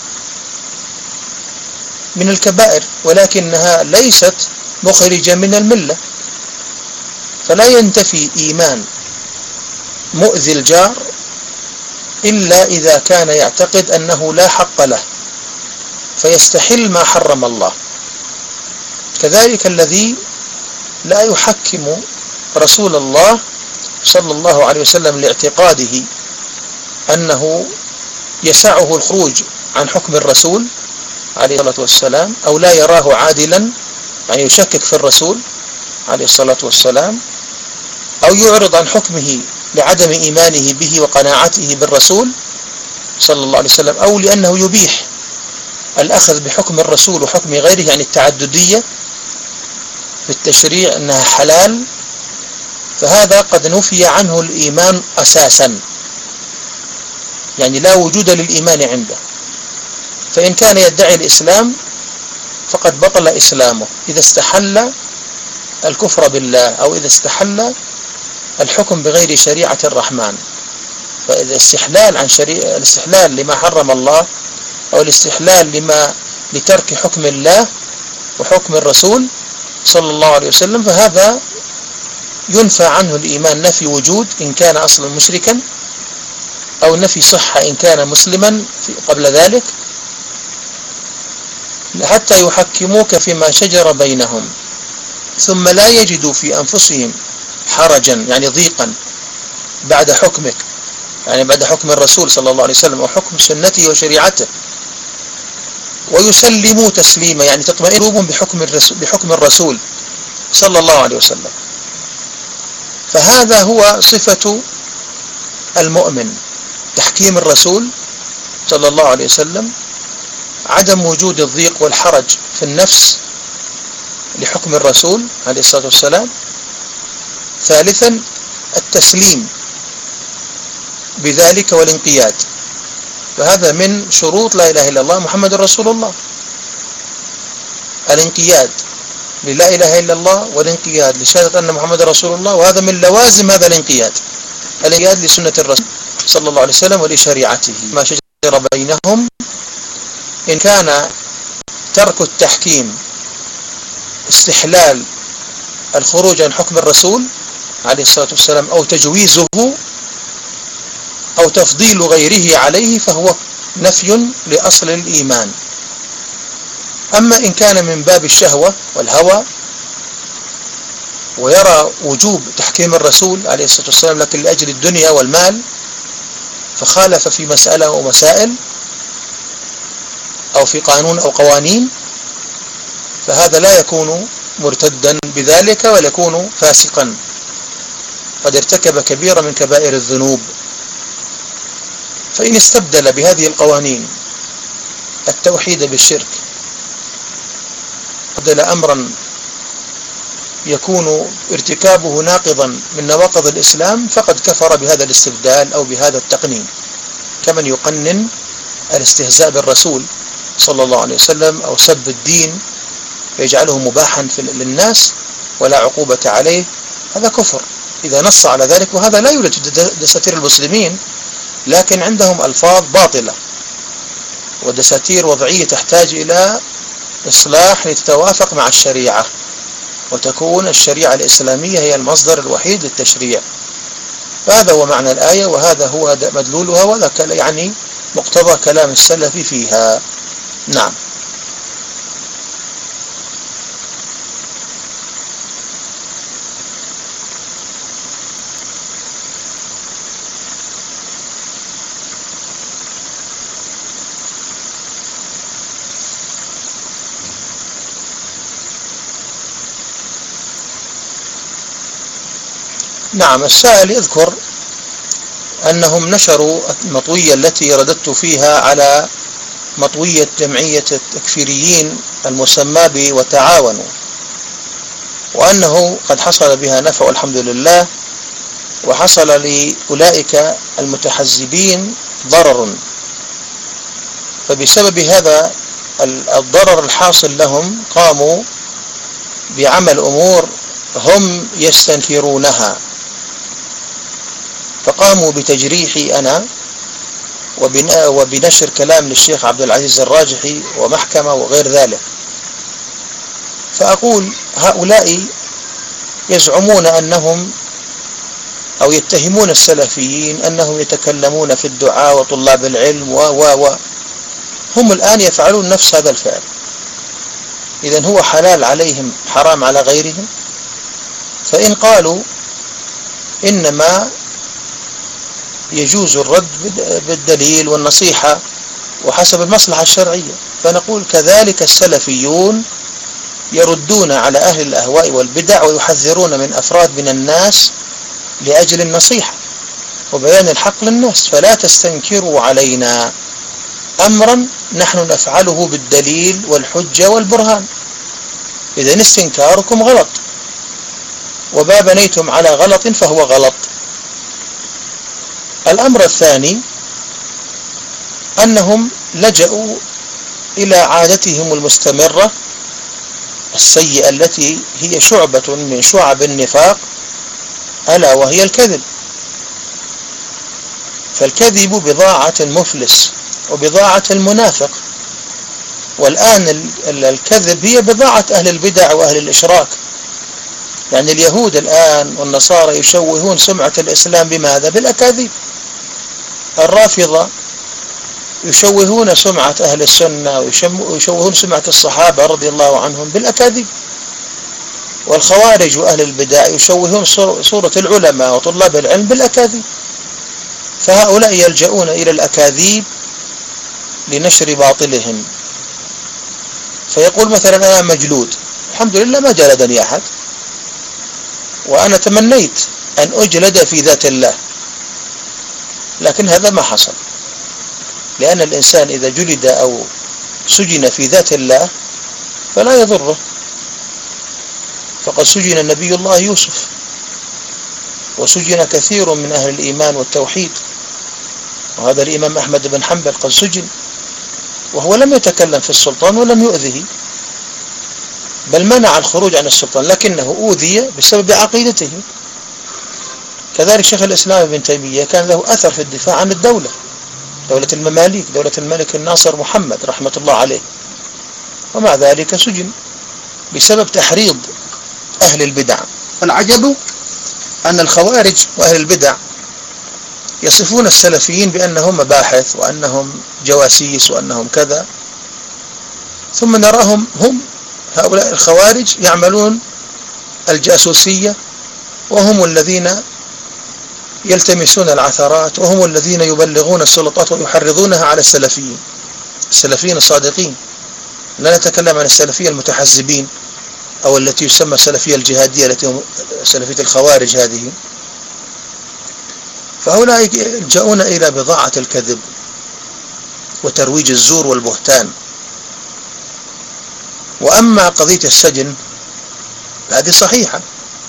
من الكبائر، ولكنها ليست مخرجة من الملة، فلا ينتفي إيمان مؤذي الجار إلا إذا كان يعتقد أنه لا حق له فيستحل ما حرم الله. كذلك الذي لا يحكم رسول الله صلى الله عليه وسلم لاعتقاده أنه يسعه الخروج عن حكم الرسول عليه الصلاة والسلام، أو لا يراه عادلا، يعني يشكك في الرسول عليه الصلاة والسلام، أو يعرض عن حكمه لعدم إيمانه به وقناعته بالرسول صلى الله عليه وسلم، أو لأنه يبيح الأخذ بحكم الرسول وحكم غيره، يعني التعددية في التشريع أنها حلال، فهذا قد نفي عنه الإيمان أساسا، يعني لا وجود للإيمان عنده. فإن كان يدعي الإسلام فقد بطل إسلامه إذا استحل الكفر بالله، أو إذا استحل الحكم بغير شريعة الرحمن. فإذا الاستحلال لما حرم الله، أو الاستحلال لترك حكم الله وحكم الرسول صلى الله عليه وسلم، فهذا ينفى عنه الإيمان نفي وجود إن كان أصلا مشركا، أو نفي صحة إن كان مسلما قبل ذلك، حتى يحكموك فيما شجر بينهم ثم لا يجدوا في أنفسهم حرجا، يعني ضيقا، بعد حكمك، يعني بعد حكم الرسول صلى الله عليه وسلم أو حكم سنته وشريعته، ويسلموا تسليما، يعني تطمئن قلوبهم بحكم الرسول صلى الله عليه وسلم. فهذا هو صفة المؤمن، تحكيم الرسول صلى الله عليه وسلم، عدم وجود الضيق والحرج في النفس لحكم الرسول عليه الصلاة والسلام. ثالثا التسليم بذلك والانقياد، فهذا من شروط لا إله إلا الله محمد رسول الله، الانقياد للا إله إلا الله والانقياد لشهادة أن محمد رسول الله، وهذا من لوازم هذا الانقياد لسنة الرسول صلى الله عليه وسلم ولشريعته. ما شجر بينهم، إن كان ترك التحكيم استحلال الخروج عن حكم الرسول عليه الصلاة والسلام، أو تجويزه، أو تفضيل غيره عليه، فهو نفي لأصل الإيمان. أما إن كان من باب الشهوة والهوى ويرى وجوب تحكيم الرسول عليه الصلاة والسلام لكن لأجل الدنيا والمال، فخالف في مسألة أو مسائل أو في قانون أو قوانين، فهذا لا يكون مرتدا بذلك ولا يكون فاسقا، قد ارتكب كبيرة من كبائر الذنوب، فإن استبدل بهذه القوانين التوحيد بالشرك، بدل أمرا يكون ارتكابه ناقضا من نواقض الإسلام، فقد كفر بهذا الاستبدال أو بهذا التقنين، كمن يقنن الاستهزاء بالرسول صلى الله عليه وسلم أو سب الدين ويجعله مباحا للناس ولا عقوبة عليه. هذا كفر إذا نص على ذلك، وهذا لا يوجد في دساتير المسلمين، لكن عندهم ألفاظ باطلة ودساتير وضعية تحتاج إلى إصلاح لتتوافق مع الشريعة، وتكون الشريعة الإسلامية هي المصدر الوحيد للتشريع. فهذا هو معنى الآية، وهذا هو مدلولها، وهذا يعني مقتضى كلام السلف فيها. نعم. نعم، السائل يذكر أنهم نشروا المطوية التي رددت فيها على مطوية جمعية التكفيريين المسمى وتعاونوا، وأنه قد حصل بها نفع والحمد لله، وحصل لأولئك المتحزبين ضرر، فبسبب هذا الضرر الحاصل لهم قاموا بعمل أمور هم يستنكرونها، فقاموا بتجريحي أنا وبنشر كلام للشيخ عبد العزيز الراجحي ومحكمة وغير ذلك. فأقول هؤلاء يزعمون أنهم أو يتهمون السلفيين أنهم يتكلمون في الدعاء وطلاب العلم هم الآن يفعلون نفس هذا الفعل. إذن هو حلال عليهم حرام على غيرهم. فإن قالوا إنما يجوز الرد بالدليل والنصيحة وحسب المصلحة الشرعية، فنقول كذلك السلفيون يردون على أهل الأهواء والبدع ويحذرون من أفراد من الناس لأجل النصيحة وبيان الحق للناس. فلا تستنكروا علينا أمرا نحن نفعله بالدليل والحجة والبرهان، إذن استنكاركم غلط، وما بنيتم على غلط فهو غلط. الأمر الثاني أنهم لجأوا إلى عادتهم المستمرة السيئة التي هي شعبة من شعب النفاق، ألا وهي الكذب. فالكذب بضاعة المفلس وبضاعة المنافق، والآن الكذب هي بضاعة أهل البدع وأهل الإشراك. يعني اليهود الآن والنصارى يشوهون سمعة الإسلام بماذا؟ بالأكاذيب. الرافضة يشوهون سمعة أهل السنة ويشوهون سمعة الصحابة رضي الله عنهم بالأكاذيب. والخوارج وأهل البدع يشوهون صورة العلماء وطلاب العلم بالأكاذيب. فهؤلاء يلجؤون إلى الأكاذيب لنشر باطلهم. فيقول مثلا أنا مجلود، الحمد لله ما جلدني أحد، وأنا تمنيت أن أجلد في ذات الله، لكن هذا ما حصل، لأن الإنسان إذا جلد أو سجن في ذات الله فلا يضره. فقد سجن نبي الله يوسف، وسجن كثير من أهل الإيمان والتوحيد، وهذا الإمام أحمد بن حنبل قد سجن وهو لم يتكلم في السلطان ولم يؤذه، بل منع الخروج عن السلطان، لكنه أوذي بسبب عقيدته. كذلك شيخ الإسلام ابن تيمية كان له أثر في الدفاع عن الدولة، دولة المماليك، دولة الملك الناصر محمد رحمة الله عليه، ومع ذلك سجن بسبب تحريض أهل البدع. والعجب أن الخوارج وأهل البدع يصفون السلفيين بأنهم مباحث وأنهم جواسيس وأنهم كذا، ثم نراهم هم هؤلاء الخوارج يعملون الجاسوسية، وهم الذين يلتمسون العثرات، وهم الذين يبلغون السلطات ويحرضونها على السلفيين الصادقين. لا نتكلم عن السلفية المتحزبين أو التي يسمى السلفية الجهادية التي هم سلفية الخوارج هذه، فهؤلاء يلجؤون إلى بضاعة الكذب وترويج الزور والبهتان. وأما قضية السجن هذه صحيحة،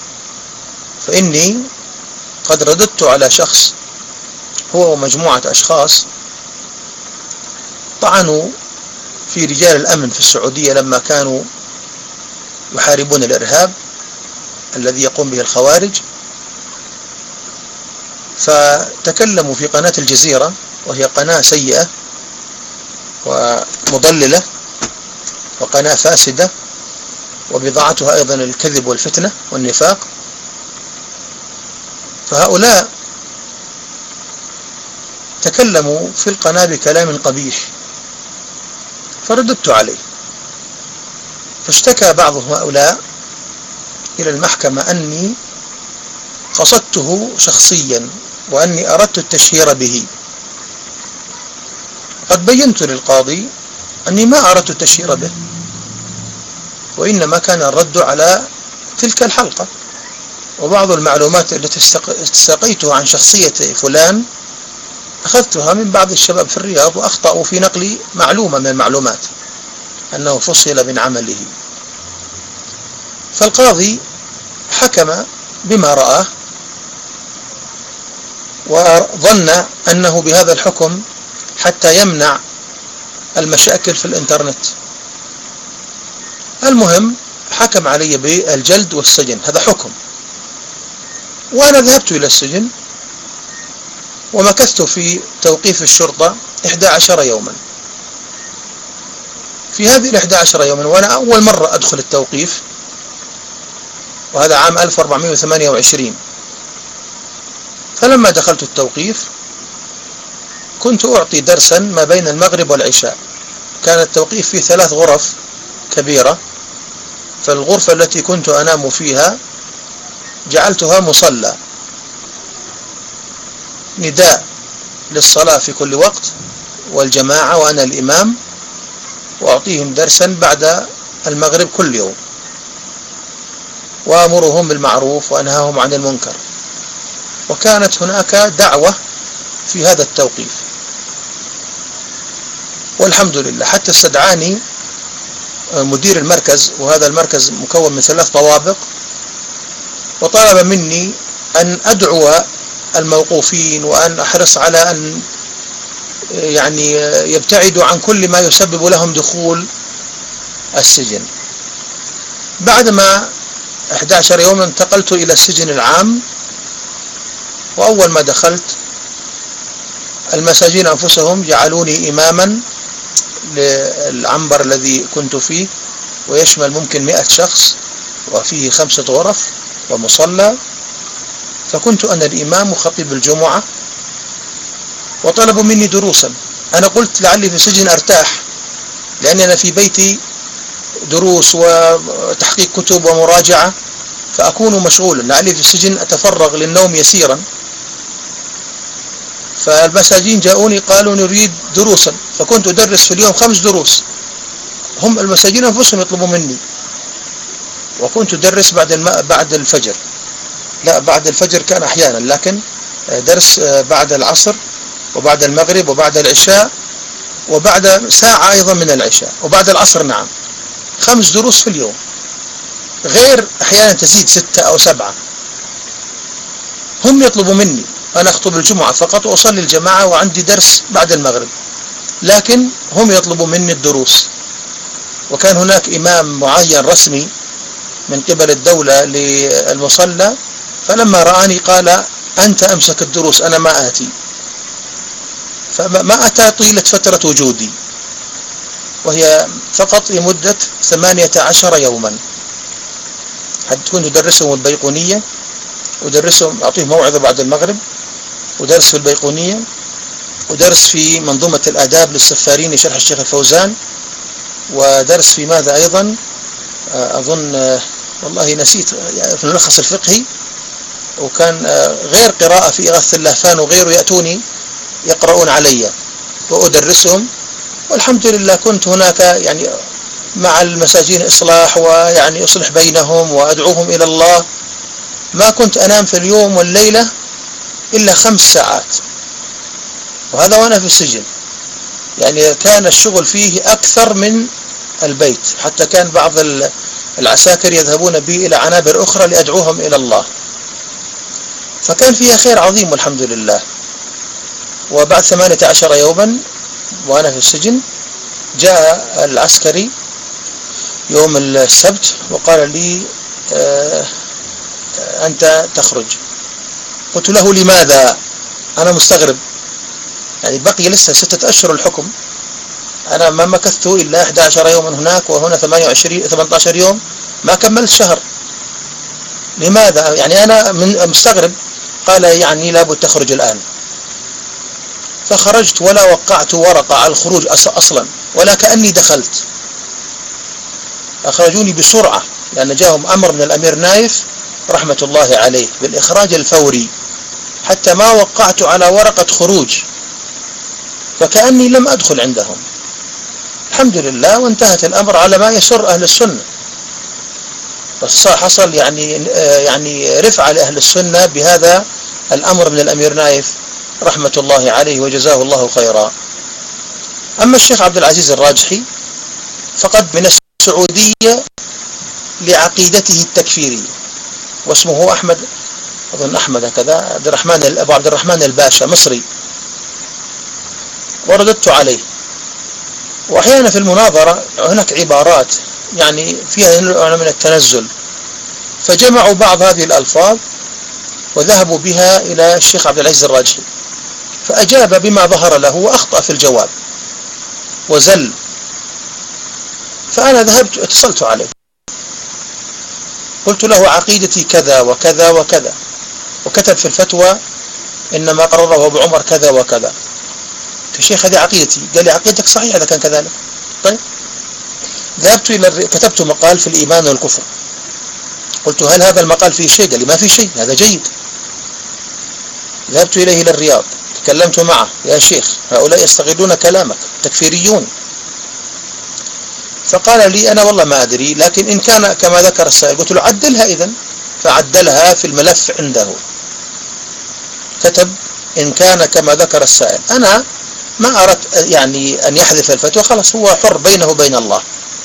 فإني قد رددت على شخص هو ومجموعة أشخاص طعنوا في رجال الأمن في السعودية لما كانوا يحاربون الإرهاب الذي يقوم به الخوارج، فتكلموا في قناة الجزيرة وهي قناة سيئة ومضللة وقناة فاسدة وبضاعتها أيضا الكذب والفتنة والنفاق. فهؤلاء تكلموا في القناة بكلام قبيح فرددت عليه، فاشتكى بعض هؤلاء إلى المحكمة أني قصدته شخصيا وأني أردت التشهير به. قد بينت للقاضي أني ما أردت التشهير به، وإنما كان الرد على تلك الحلقة، وبعض المعلومات التي استقيتها عن شخصية فلان أخذتها من بعض الشباب في الرياض وأخطأوا في نقل معلومة من المعلومات أنه فصل من عمله. فالقاضي حكم بما رآه وظن أنه بهذا الحكم حتى يمنع المشاكل في الإنترنت. المهم حكم علي بالجلد والسجن، هذا حكم، وأنا ذهبت إلى السجن ومكثت في توقيف الشرطة 11 يوما. في هذه 11 يوما وأنا أول مرة أدخل التوقيف، وهذا عام 1428. فلما دخلت التوقيف كنت أعطي درسا ما بين المغرب والعشاء. كان التوقيف فيه 3 غرف كبيرة، فالغرفة التي كنت أنام فيها جعلتها مصلى، نداء للصلاة في كل وقت والجماعة وأنا الإمام، وأعطيهم درسا بعد المغرب كل يوم، وأمرهم بالمعروف وأنهاهم عن المنكر. وكانت هناك دعوة في هذا التوقيف، والحمد لله حتى استدعاني مدير المركز، وهذا المركز مكون من 3 طوابق، وطلب مني أن أدعو الموقوفين وأن أحرص على أن يعني يبتعدوا عن كل ما يسبب لهم دخول السجن. بعدما 11 يوما انتقلت إلى السجن العام، وأول ما دخلت المساجين أنفسهم جعلوني إماما للعنبر الذي كنت فيه، ويشمل ممكن 100 شخص، وفيه 5 غرف ومصلى، فكنت أنا الإمام وخطيب الجمعة، وطلبوا مني دروسا. أنا قلت لعلي في السجن أرتاح، لأن أنا في بيتي دروس وتحقيق كتب ومراجعة، فأكون مشغولا، لعلي في السجن أتفرغ للنوم يسيرا. فالمساجين جاءوني قالوا نريد دروسا، فكنت أدرس في اليوم 5 دروس، هم المساجين أنفسهم يطلبوا مني، وكنت أدرس بعد الفجر، لا بعد الفجر كان أحيانا، لكن درس بعد العصر وبعد المغرب وبعد العشاء وبعد ساعة أيضا من العشاء وبعد العصر. نعم 5 دروس في اليوم، غير أحيانا تزيد 6 أو 7. هم يطلبوا مني، أنا أخطب الجمعة فقط وأصلي الجماعة وعندي درس بعد المغرب، لكن هم يطلبوا مني الدروس. وكان هناك إمام معين رسمي من قبل الدولة للمصلى، فلما رآني قال أنت أمسك الدروس، أنا ما آتي. فما أتى طيلة فترة وجودي، وهي فقط لمدة 18 يوما. كنت أدرسهم البيقونية، ودرسهم أعطيهم موعظة بعد المغرب، ودرس في البيقونية، ودرس في منظومة الآداب للسفارين لشرح الشيخ الفوزان، ودرس في ماذا أيضا أظن والله نسيت، في الملخص الفقهي. وكان غير قراءة في إغاثة اللهفان وغيره يأتوني يقرؤون علي وأدرسهم، والحمد لله كنت هناك يعني مع المساجين إصلاح، ويعني أصلح بينهم وأدعوهم إلى الله. ما كنت أنام في اليوم والليلة إلا 5 ساعات، وهذا وأنا في السجن. يعني كان الشغل فيه أكثر من البيت، حتى كان بعض العساكر يذهبون بي إلى عنابر أخرى لأدعوهم إلى الله، فكان فيها خير عظيم والحمد لله. وبعد 18 يوما وأنا في السجن جاء العسكري يوم السبت وقال لي أنت تخرج. قلت له لماذا؟ أنا مستغرب، يعني بقي لسه 6 أشهر الحكم، أنا ما مكثت إلا 11 يوما هناك، وهنا 18 يوم، ما كملت شهر. لماذا؟ يعني أنا مستغرب. قال يعني لابد تخرج الآن. فخرجت ولا وقعت ورقة على الخروج أصلا، ولا كأني دخلت. أخرجوني بسرعة، لأن جاءهم أمر من الأمير نايف رحمة الله عليه بالإخراج الفوري، حتى ما وقعت على ورقة خروج، فكأني لم أدخل عندهم. الحمد لله، وانتهت الأمر على ما يسر أهل السنة. بس حصل يعني رفعة لأهل السنة بهذا الأمر من الأمير نايف رحمة الله عليه وجزاه الله خيرا. أما الشيخ عبد العزيز الراجحي فقد من السعودية لعقيدته التكفيرية، واسمه أحمد، أظن أحمد كذا، أبو عبد الرحمن الباشا، مصري، ورددت عليه. وأحيانا في المناظرة هناك عبارات يعني فيها نوع من التنزل، فجمعوا بعض هذه الألفاظ وذهبوا بها إلى الشيخ عبد العزيز الراجحي، فأجاب بما ظهر له وأخطأ في الجواب وزل. فأنا ذهبت اتصلت عليه، قلت له عقيدتي كذا وكذا وكذا، وكتب في الفتوى إنما قرره أبو عمر كذا وكذا. يا شيخ هذه عقيدتي. قال لي عقيدتك صحيحة إذا كان كذلك. طيب، ذهبت كتبت مقال في الإيمان والكفر. قلت هل هذا المقال فيه شيء؟ قال لي ما في شيء، هذا جيد. ذهبت إليه إلى الرياض، تكلمت معه، يا شيخ هؤلاء يستغلون كلامك، تكفيريون. فقال لي أنا والله ما أدري، لكن إن كان كما ذكر السائل. قلت له عدلها إذن، فعدلها في الملف عنده، كتب إن كان كما ذكر السائل. أنا ما أردت يعني أن يحذف الفتوى، خلاص هو حر بينه وبين الله.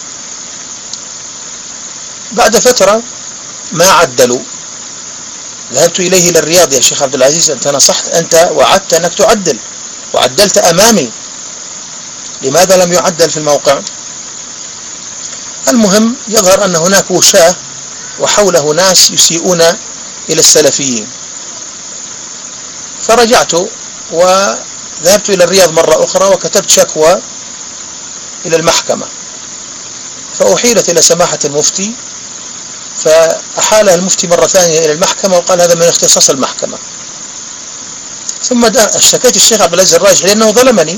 بعد فترة ما عدلوا، ذهبت إليه إلى الرياض، يا شيخ عبد العزيز أنت نصحت، أنت وعدت أنك تعدل وعدلت أمامي، لماذا لم يعدل في الموقع؟ المهم يظهر أن هناك وشاة وحوله ناس يسيئون إلى السلفيين. فرجعت وذهبت إلى الرياض مرة أخرى وكتبت شكوى إلى المحكمة، فأحيلت إلى سماحة المفتي، فأحالها المفتي مرة ثانية إلى المحكمة وقال هذا من اختصاص المحكمة. ثم اشتكيت الشيخ عبد العزيز الراجحي لأنه ظلمني،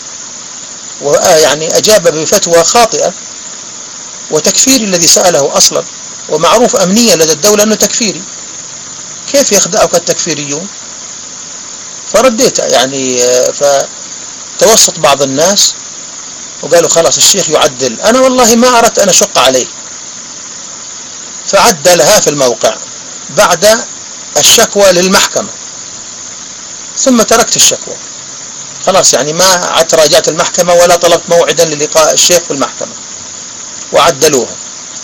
ويعني أجاب بفتوى خاطئة وتكفيري الذي سأله أصلا، ومعروف أمنيا لدى الدولة أنه تكفيري، كيف يخدعك التكفيريون؟ فرديت يعني، فتوسط بعض الناس وقالوا خلاص الشيخ يعدل. أنا والله ما أردت أن أشق عليه، فعدلها في الموقع بعد الشكوى للمحكمة، ثم تركت الشكوى خلاص، يعني ما عدت راجعت المحكمة ولا طلبت موعدا للقاء الشيخ في المحكمة، وعدلوها.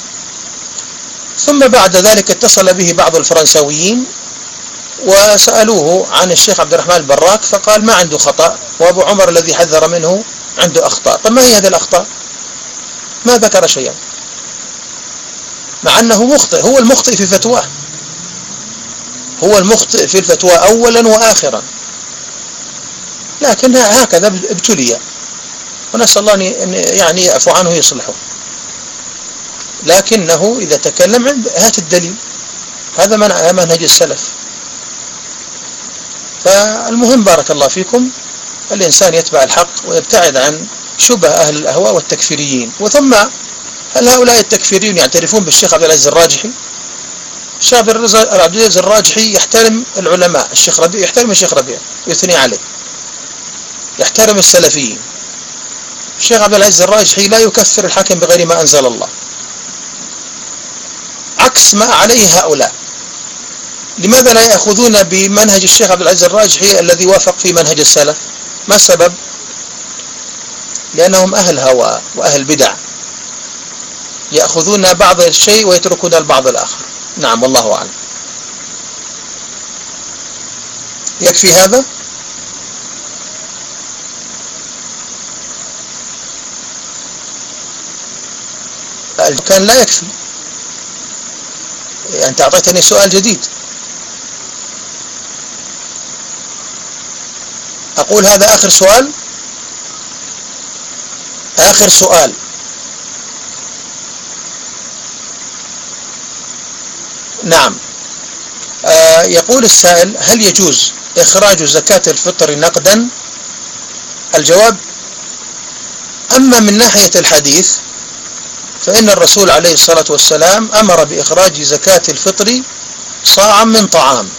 ثم بعد ذلك اتصل به بعض الفرنساويين وسألوه عن الشيخ عبد الرحمن البراك، فقال ما عنده خطأ، وأبو عمر الذي حذر منه عنده أخطاء. طب ما هي هذه الأخطاء؟ ما ذكر شيئا، مع أنه مخطئ، هو المخطئ في فتواه، هو المخطئ في الفتوى أولا وآخرا، لكن هكذا ابتلي، ونسأل الله أن يعني يعفو عنه ويصلحه. لكنه إذا تكلم هات الدليل، هذا منهج السلف. فالمهم بارك الله فيكم، الإنسان يتبع الحق ويبتعد عن شبه أهل الأهواء والتكفيريين. وثم هل هؤلاء التكفيريون يعترفون بالشيخ عبد العزيز الراجحي؟ الشيخ عبد العزيز الراجحي يحترم العلماء، الشيخ ربيع يحترم الشيخ ربيع ويثني عليه، يحترم السلفيين. الشيخ عبد العزيز الراجحي لا يكفر الحاكم بغير ما أنزل الله، عكس ما عليه هؤلاء. لماذا لا يأخذون بمنهج الشيخ عبد العزيز الراجحي الذي وافق في منهج السلف؟ ما السبب؟ لأنهم أهل هوى وأهل بدع، يأخذون بعض الشيء ويتركون البعض الآخر. نعم، والله أعلم. يكفي هذا؟ كان لا يكفي، أنت أعطيتني سؤال جديد. أقول هذا آخر سؤال. آخر سؤال. نعم. يقول السائل: هل يجوز إخراج زكاة الفطر نقدا؟ الجواب: أما من ناحية الحديث فإن الرسول عليه الصلاة والسلام أمر بإخراج زكاة الفطر صاعا من طعام،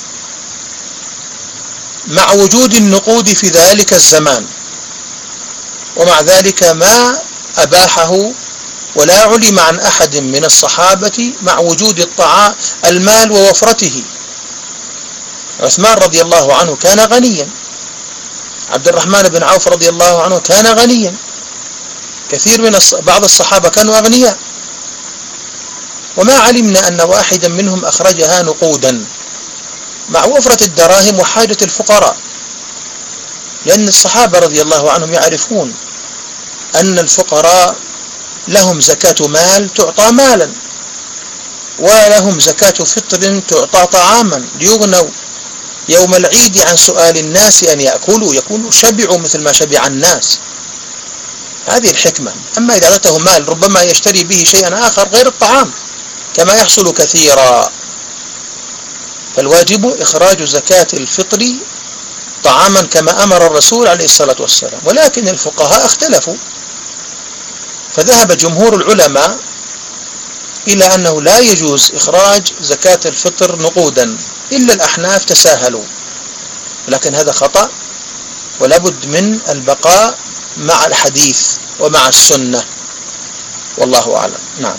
مع وجود النقود في ذلك الزمان، ومع ذلك ما أباحه ولا علم عن أحد من الصحابة مع وجود المال ووفرته. عثمان رضي الله عنه كان غنيا، عبد الرحمن بن عوف رضي الله عنه كان غنيا، كثير من بعض الصحابة كانوا أغنياء، وما علمنا أن واحدا منهم أخرجها نقودا مع وفرة الدراهم وحاجة الفقراء، لأن الصحابة رضي الله عنهم يعرفون أن الفقراء لهم زكاة مال تعطى مالا، ولهم زكاة فطر تعطى طعاما ليغنوا يوم العيد عن سؤال الناس أن يأكلوا، يكونوا شبعوا مثل ما شبع الناس. هذه الحكمة. أما إذا أعطته مال ربما يشتري به شيئا آخر غير الطعام كما يحصل كثيرا، فالواجب إخراج زكاة الفطر طعاما كما أمر الرسول عليه الصلاة والسلام. ولكن الفقهاء اختلفوا، فذهب جمهور العلماء إلى أنه لا يجوز إخراج زكاة الفطر نقودا، إلا الأحناف تساهلوا، لكن هذا خطأ، ولا بد من البقاء مع الحديث ومع السنة، والله أعلم. نعم.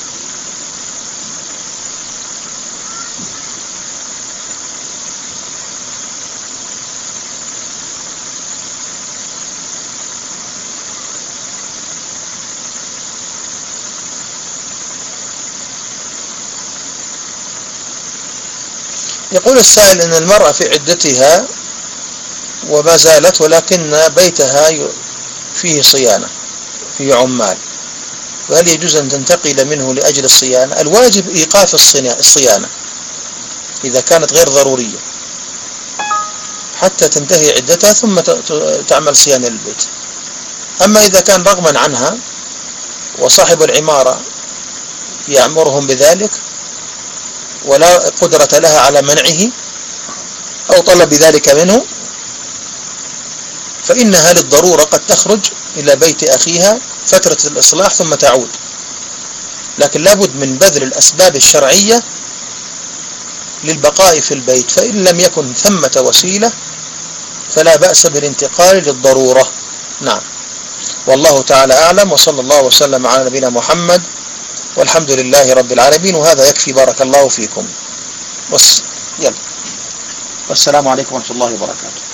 يقول السائل أن المرأة في عدتها وما زالت، ولكن بيتها فيه صيانة، فيه عمال، وهل يجوز أن تنتقل منه لأجل الصيانة؟ الواجب إيقاف الصيانة إذا كانت غير ضرورية حتى تنتهي عدتها ثم تعمل صيانة للبيت. أما إذا كان رغما عنها وصاحب العمارة يأمرهم بذلك ولا قدرة لها على منعه أو طلب ذلك منه، فإنها للضرورة قد تخرج إلى بيت أخيها فترة الإصلاح ثم تعود، لكن لابد من بذل الأسباب الشرعية للبقاء في البيت، فإن لم يكن ثمة وسيلة فلا بأس بالانتقال للضرورة. نعم، والله تعالى أعلم، وصلى الله وسلم على نبينا محمد، والحمد لله رب العالمين. وهذا يكفي، بارك الله فيكم. والسلام عليكم ورحمة الله وبركاته.